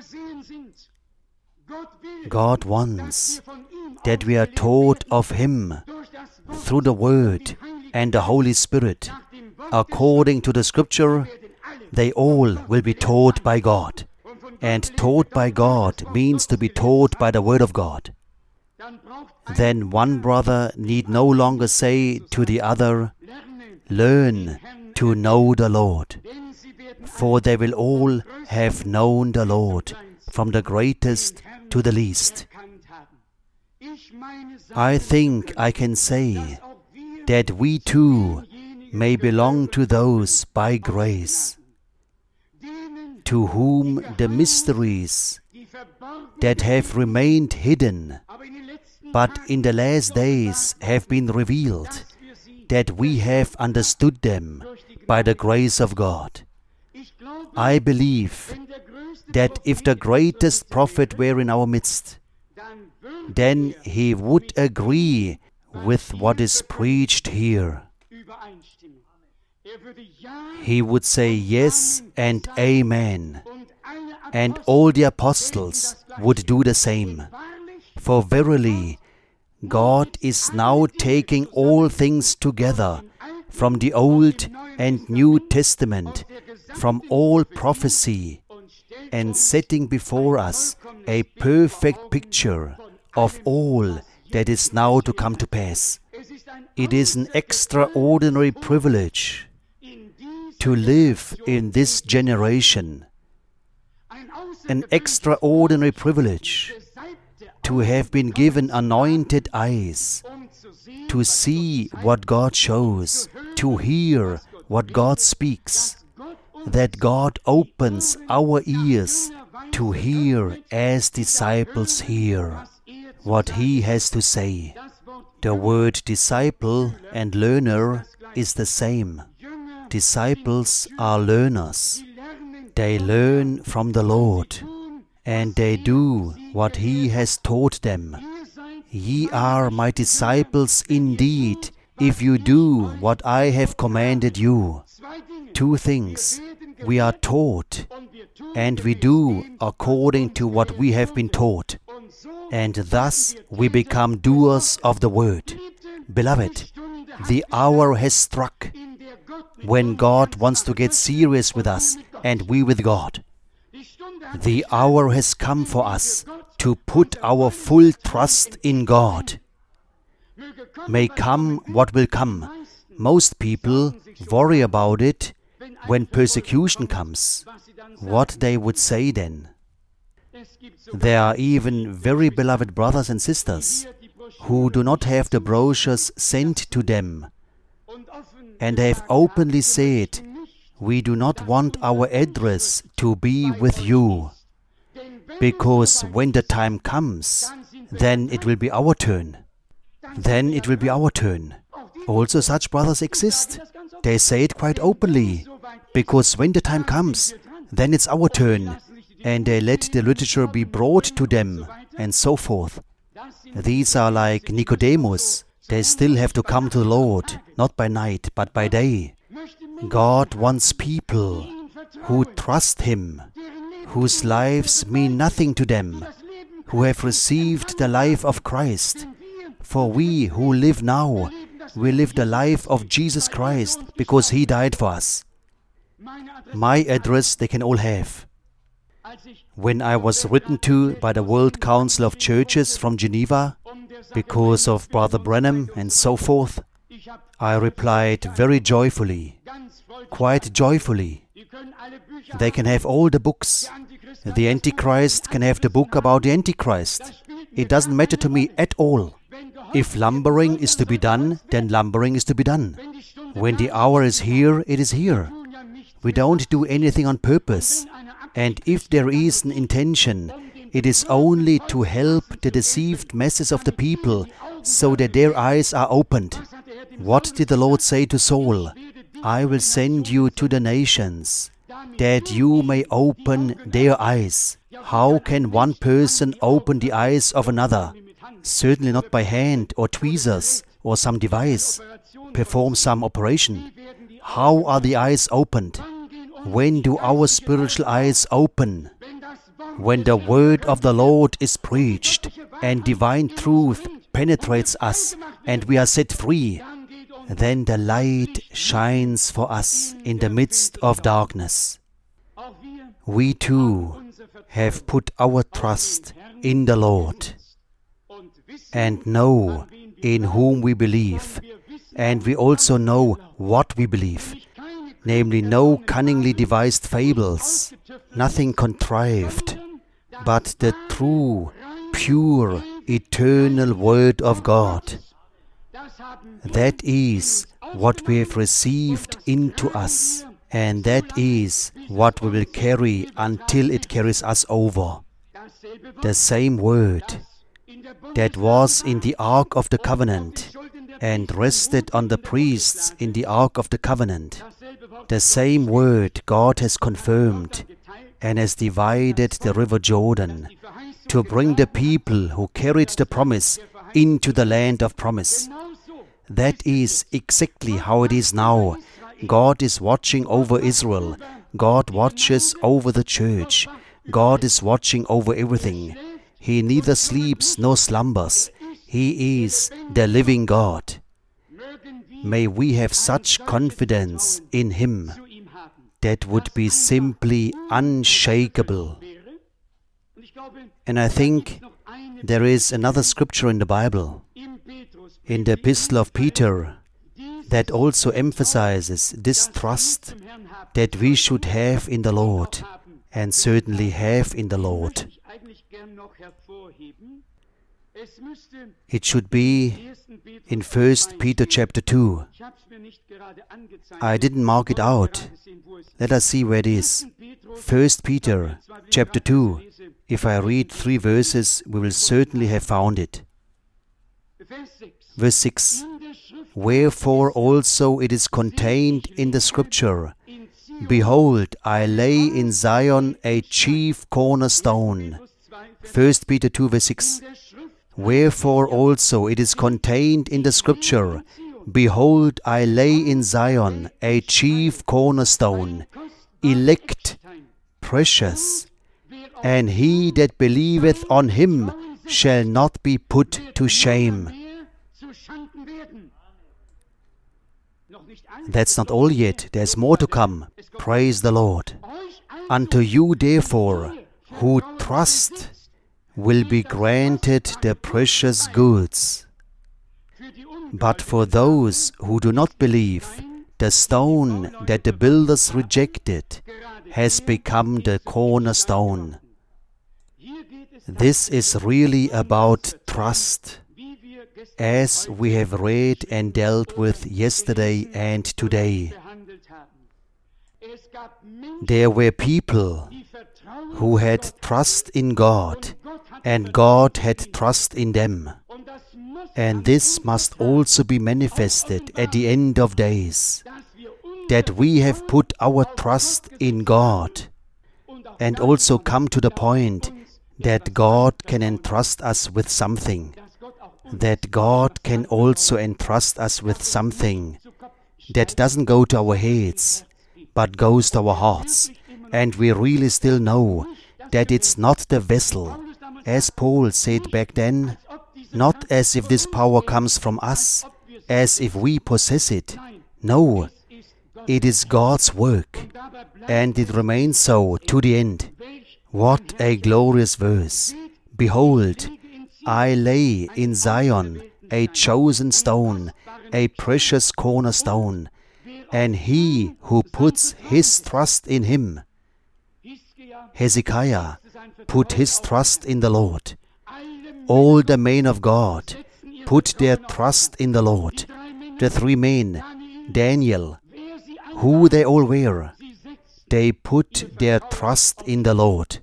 Speaker 1: God wants that we are taught of Him through the Word and the Holy Spirit. According to the Scripture, they all will be taught by God. And taught by God means to be taught by the Word of God. Then one brother need no longer say to the other, "Learn to know the Lord," for they will all have known the Lord, from the greatest to the least. I think I can say that we too may belong to those by grace, to whom the mysteries that have remained hidden, but in the last days have been revealed, that we have understood them by the grace of God. I believe that if the greatest prophet were in our midst, then he would agree with what is preached here. He would say yes and amen, and all the apostles would do the same. For verily, God is now taking all things together from the Old and New Testament, from all prophecy, and setting before us a perfect picture of all that is now to come to pass. It is an extraordinary privilege to live in this generation, an extraordinary privilege to have been given anointed eyes, to see what God shows, to hear what God speaks, that God opens our ears to hear as disciples hear what He has to say. The word disciple and learner is the same. Disciples are learners. They learn from the Lord, and they do what He has taught them. Ye are my disciples indeed, if you do what I have commanded you. Two things: we are taught, and we do according to what we have been taught. And thus we become doers of the word. Beloved, the hour has struck when God wants to get serious with us and we with God. The hour has come for us to put our full trust in God. May come what will come. Most people worry about it when persecution comes, what they would say then. There are even very beloved brothers and sisters who do not have the brochures sent to them, and they have openly said, "We do not want our address to be with you, because when the time comes, then it will be our turn. Then it will be our turn." Also such brothers exist. They say it quite openly, because when the time comes, then it's our turn, and they let the literature be brought to them, and so forth. These are like Nicodemus. They still have to come to the Lord, not by night, but by day. God wants people who trust Him, whose lives mean nothing to them, who have received the life of Christ. For we who live now, we live the life of Jesus Christ, because He died for us. My address they can all have. When I was written to by the World Council of Churches from Geneva, because of Brother Branham and so forth, I replied very joyfully, quite joyfully. They can have all the books. The Antichrist can have the book about the Antichrist. It doesn't matter to me at all. If lumbering is to be done, then lumbering is to be done. When the hour is here, it is here. We don't do anything on purpose. And if there is an intention, it is only to help the deceived masses of the people so that their eyes are opened. What did the Lord say to Saul? I will send you to the nations, that you may open their eyes. How can one person open the eyes of another? Certainly not by hand or tweezers or some device, perform some operation. How are the eyes opened? When do our spiritual eyes open? When the word of the Lord is preached and divine truth penetrates us and we are set free, then the light shines for us in the midst of darkness. We too have put our trust in the Lord and know in whom we believe, and we also know what we believe, namely no cunningly devised fables, nothing contrived, but the true, pure, eternal Word of God. That is what we have received into us, and that is what we will carry until it carries us over. The same Word that was in the Ark of the Covenant and rested on the priests in the Ark of the Covenant, the same Word God has confirmed and has divided the river Jordan to bring the people who carried the promise into the land of promise. That is exactly how it is now. God is watching over Israel. God watches over the church. God is watching over everything. He neither sleeps nor slumbers. He is the living God. May we have such confidence in Him that would be simply unshakable. And I think there is another scripture in the Bible, in the Epistle of Peter, that also emphasizes this trust that we should have in the Lord, and certainly have in the Lord. It should be in 1 Peter chapter 2. I didn't mark it out. Let us see where it is. 1 Peter chapter 2. If I read 3 verses, we will certainly have found it. Verse 6. Wherefore also it is contained in the Scripture, Behold, I lay in Zion a chief cornerstone. 1 Peter 2 verse 6. Wherefore also it is contained in the Scripture, Behold, I lay in Zion a chief cornerstone, elect, precious, and he that believeth on him shall not be put to shame. That's not all yet. There's more to come. Praise the Lord. Unto you therefore, who trust, will be granted the precious goods. But for those who do not believe, the stone that the builders rejected has become the cornerstone. This is really about trust, as we have read and dealt with yesterday and today. There were people who had trust in God, and God had trust in them. And this must also be manifested at the end of days, that we have put our trust in God, and also come to the point that God can entrust us with something, that God can also entrust us with something that doesn't go to our heads, but goes to our hearts, and we really still know that it's not the vessel, as Paul said back then, not as if this power comes from us, as if we possess it. No, it is God's work, and it remains so to the end. What a glorious verse! Behold, I lay in Zion a chosen stone, a precious cornerstone, and he who puts his trust in him Hezekiah put his trust in the Lord. All the men of God put their trust in the Lord. The three men, Daniel, who they all were, they put their trust in the Lord.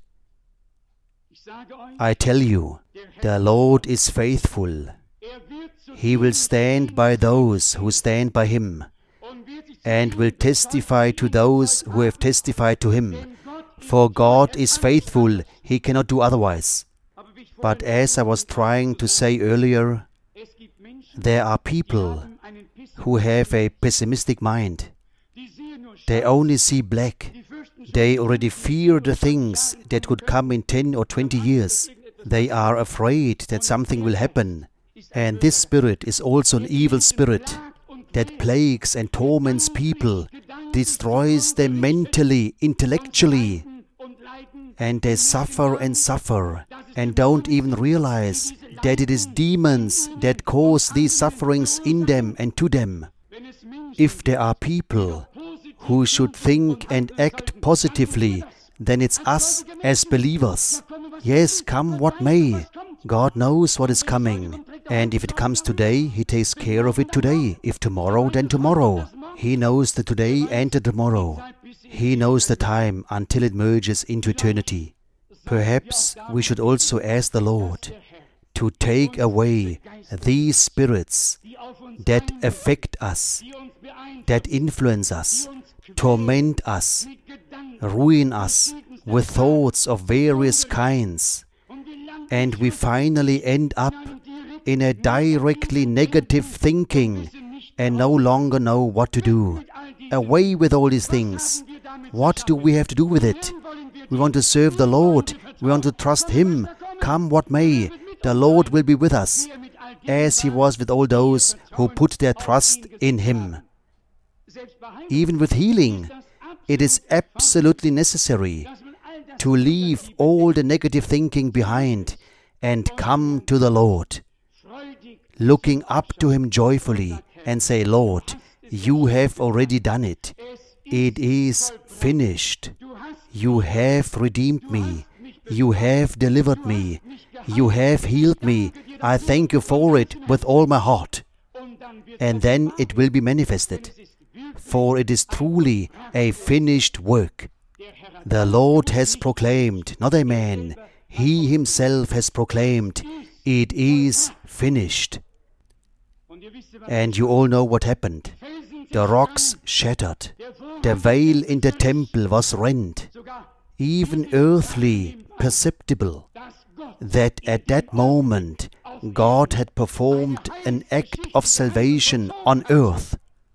Speaker 1: I tell you, the Lord is faithful. He will stand by those who stand by Him, and will testify to those who have testified to Him. For God is faithful, He cannot do otherwise. But as I was trying to say earlier, there are people who have a pessimistic mind. They only see black. They already fear the things that could come in 10 or 20 years. They are afraid that something will happen. And this spirit is also an evil spirit that plagues and torments people, destroys them mentally, intellectually, and they suffer and don't even realize that it is demons that cause these sufferings in them and to them. If there are people who should think and act positively, then it's us as believers. Yes, come what may. God knows what is coming. And if it comes today, He takes care of it today. If tomorrow, then tomorrow. He knows the today and the tomorrow. He knows the time until it merges into eternity. Perhaps we should also ask the Lord to take away these spirits that affect us, that influence us, torment us, ruin us with thoughts of various kinds, and we finally end up in a directly negative thinking and no longer know what to do. Away with all these things. What do we have to do with it? We want to serve the Lord. We want to trust Him. Come what may, the Lord will be with us, as He was with all those who put their trust in Him. Even with healing, it is absolutely necessary to leave all the negative thinking behind and come to the Lord, looking up to Him joyfully and say, Lord, You have already done it. It is finished. You have redeemed me. You have delivered me. You have healed me. I thank You for it with all my heart. And then it will be manifested. For it is truly a finished work. The Lord has proclaimed, not a man, He Himself has proclaimed, it is finished. And you all know what happened. The rocks shattered. The veil in the temple was rent. Even earthly perceptible that at that moment God had performed an act of salvation on earth.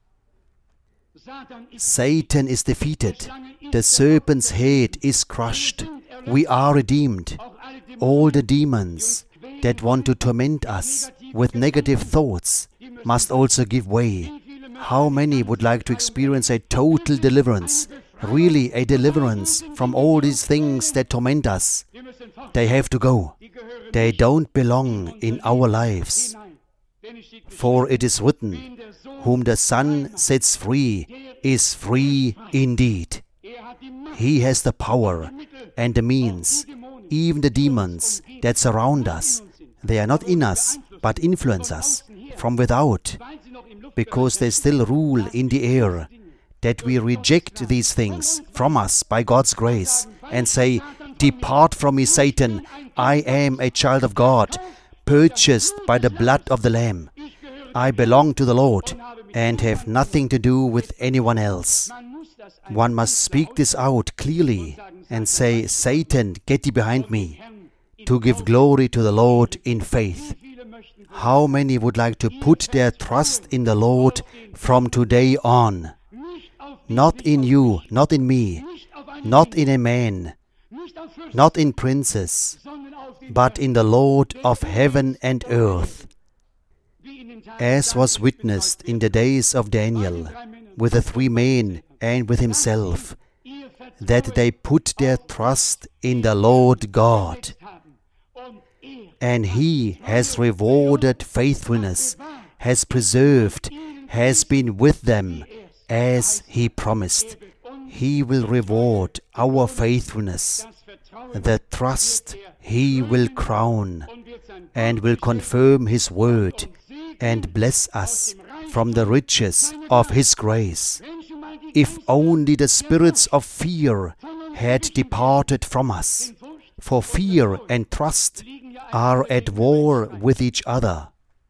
Speaker 1: Satan is defeated. The serpent's head is crushed. We are redeemed. All the demons that want to torment us with negative thoughts must also give way. How many would like to experience a total deliverance? Really a deliverance from all these things that torment us. They have to go. They don't belong in our lives. For it is written, whom the Son sets free is free indeed. He has the power and the means. Even the demons that surround us, they are not in us, but influence us from without, because they still rule in the air, that we reject these things from us by God's grace and say, depart from me, Satan. I am a child of God, purchased by the blood of the Lamb. I belong to the Lord and have nothing to do with anyone else. One must speak this out clearly and say, Satan, get thee behind me, to give glory to the Lord in faith. How many would like to put their trust in the Lord from today on? Not in you, not in me, not in a man, not in princes, but in the Lord of heaven and earth. As was witnessed in the days of Daniel, with the three men and with himself, that they put their trust in the Lord God. And He has rewarded faithfulness, has preserved, has been with them, as He promised. He will reward our faithfulness. the trust He will crown and will confirm His word and bless us from the riches of His grace. If only the spirits of fear had departed from us, for fear and trust are at war with each other.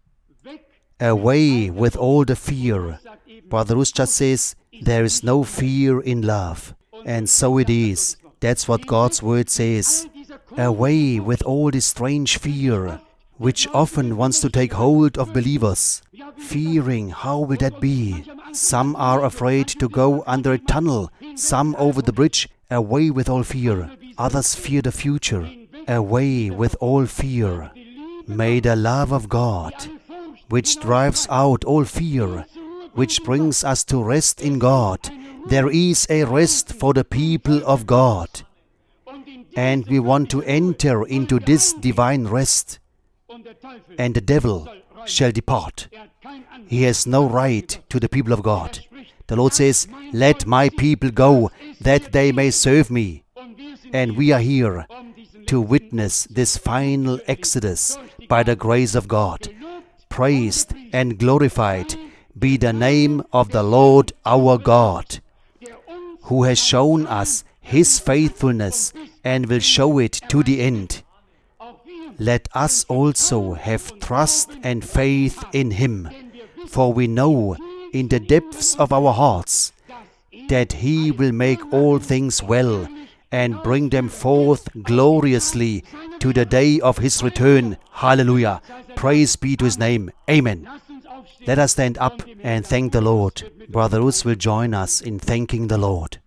Speaker 1: Away with all the fear. Brother Rus just says, there is no fear in love. And so it is. That's what God's word says. Away with all this strange fear, which often wants to take hold of believers. Fearing, how will that be? Some are afraid to go under a tunnel, some over the bridge. Away with all fear. Others fear the future. Away with all fear. May the love of God, which drives out all fear, which brings us to rest in God. There is a rest for the people of God. And we want to enter into this divine rest. And the devil shall depart. He has no right to the people of God. The Lord says, let my people go, that they may serve me. And we are here to witness this final exodus by the grace of God. Praised and glorified be the name of the Lord our God, who has shown us His faithfulness and will show it to the end. Let us also have trust and faith in Him, for we know in the depths of our hearts that He will make all things well and bring them forth gloriously to the day of His return. Hallelujah. Praise be to His name. Amen. Let us stand up and thank the Lord. Brother Rus will join us in thanking the Lord.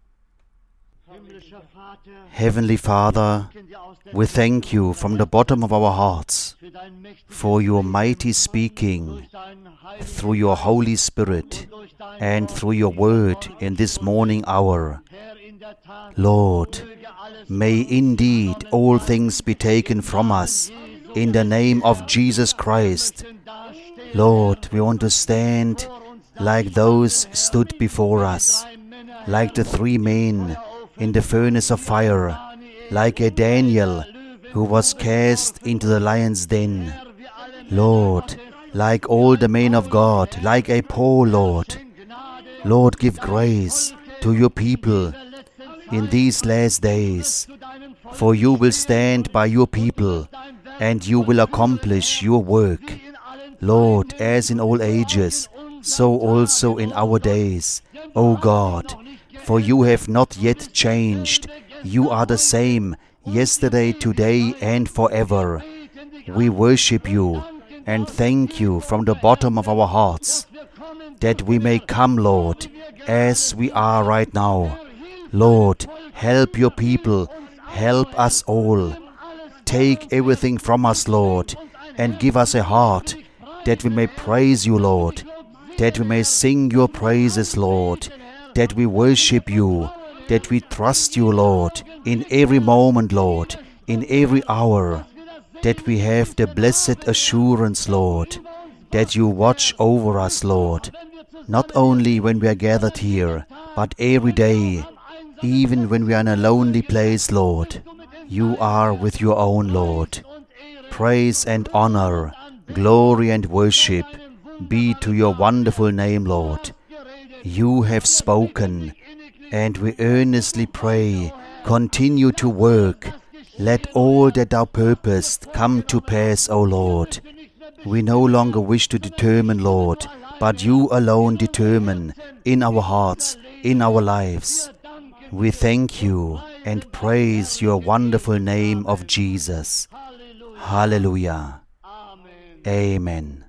Speaker 1: Heavenly Father, we thank You from the bottom of our hearts for Your mighty speaking through Your Holy Spirit and through Your word in this morning hour. Lord, may indeed all things be taken from us in the name of Jesus Christ. Lord, we want to stand like those stood before us, like the 3 men in the furnace of fire, like a Daniel who was cast into the lion's den. Lord, like all the men of God, like a Paul, Lord. Lord, give grace to Your people in these last days, for You will stand by Your people, and You will accomplish Your work. Lord, as in all ages, so also in our days, O God, for You have not yet changed. You are the same, yesterday, today, and forever. We worship You and thank You from the bottom of our hearts, that we may come, Lord, as we are right now. Lord, help Your people, help us all. Take everything from us, Lord, and give us a heart that we may praise You, Lord, that we may sing Your praises, Lord, that we worship You, that we trust You, Lord, in every moment, Lord, in every hour, that we have the blessed assurance, Lord, that You watch over us, Lord, not only when we are gathered here, but every day, even when we are in a lonely place, Lord. You are with Your own, Lord. Praise and honor, glory and worship be to Your wonderful name, Lord. You have spoken, and we earnestly pray, continue to work. Let all that Thou purposed come to pass, O Lord. We no longer wish to determine, Lord, but You alone determine in our hearts, in our lives. We thank You and praise Your wonderful name of Jesus. Hallelujah. Amen.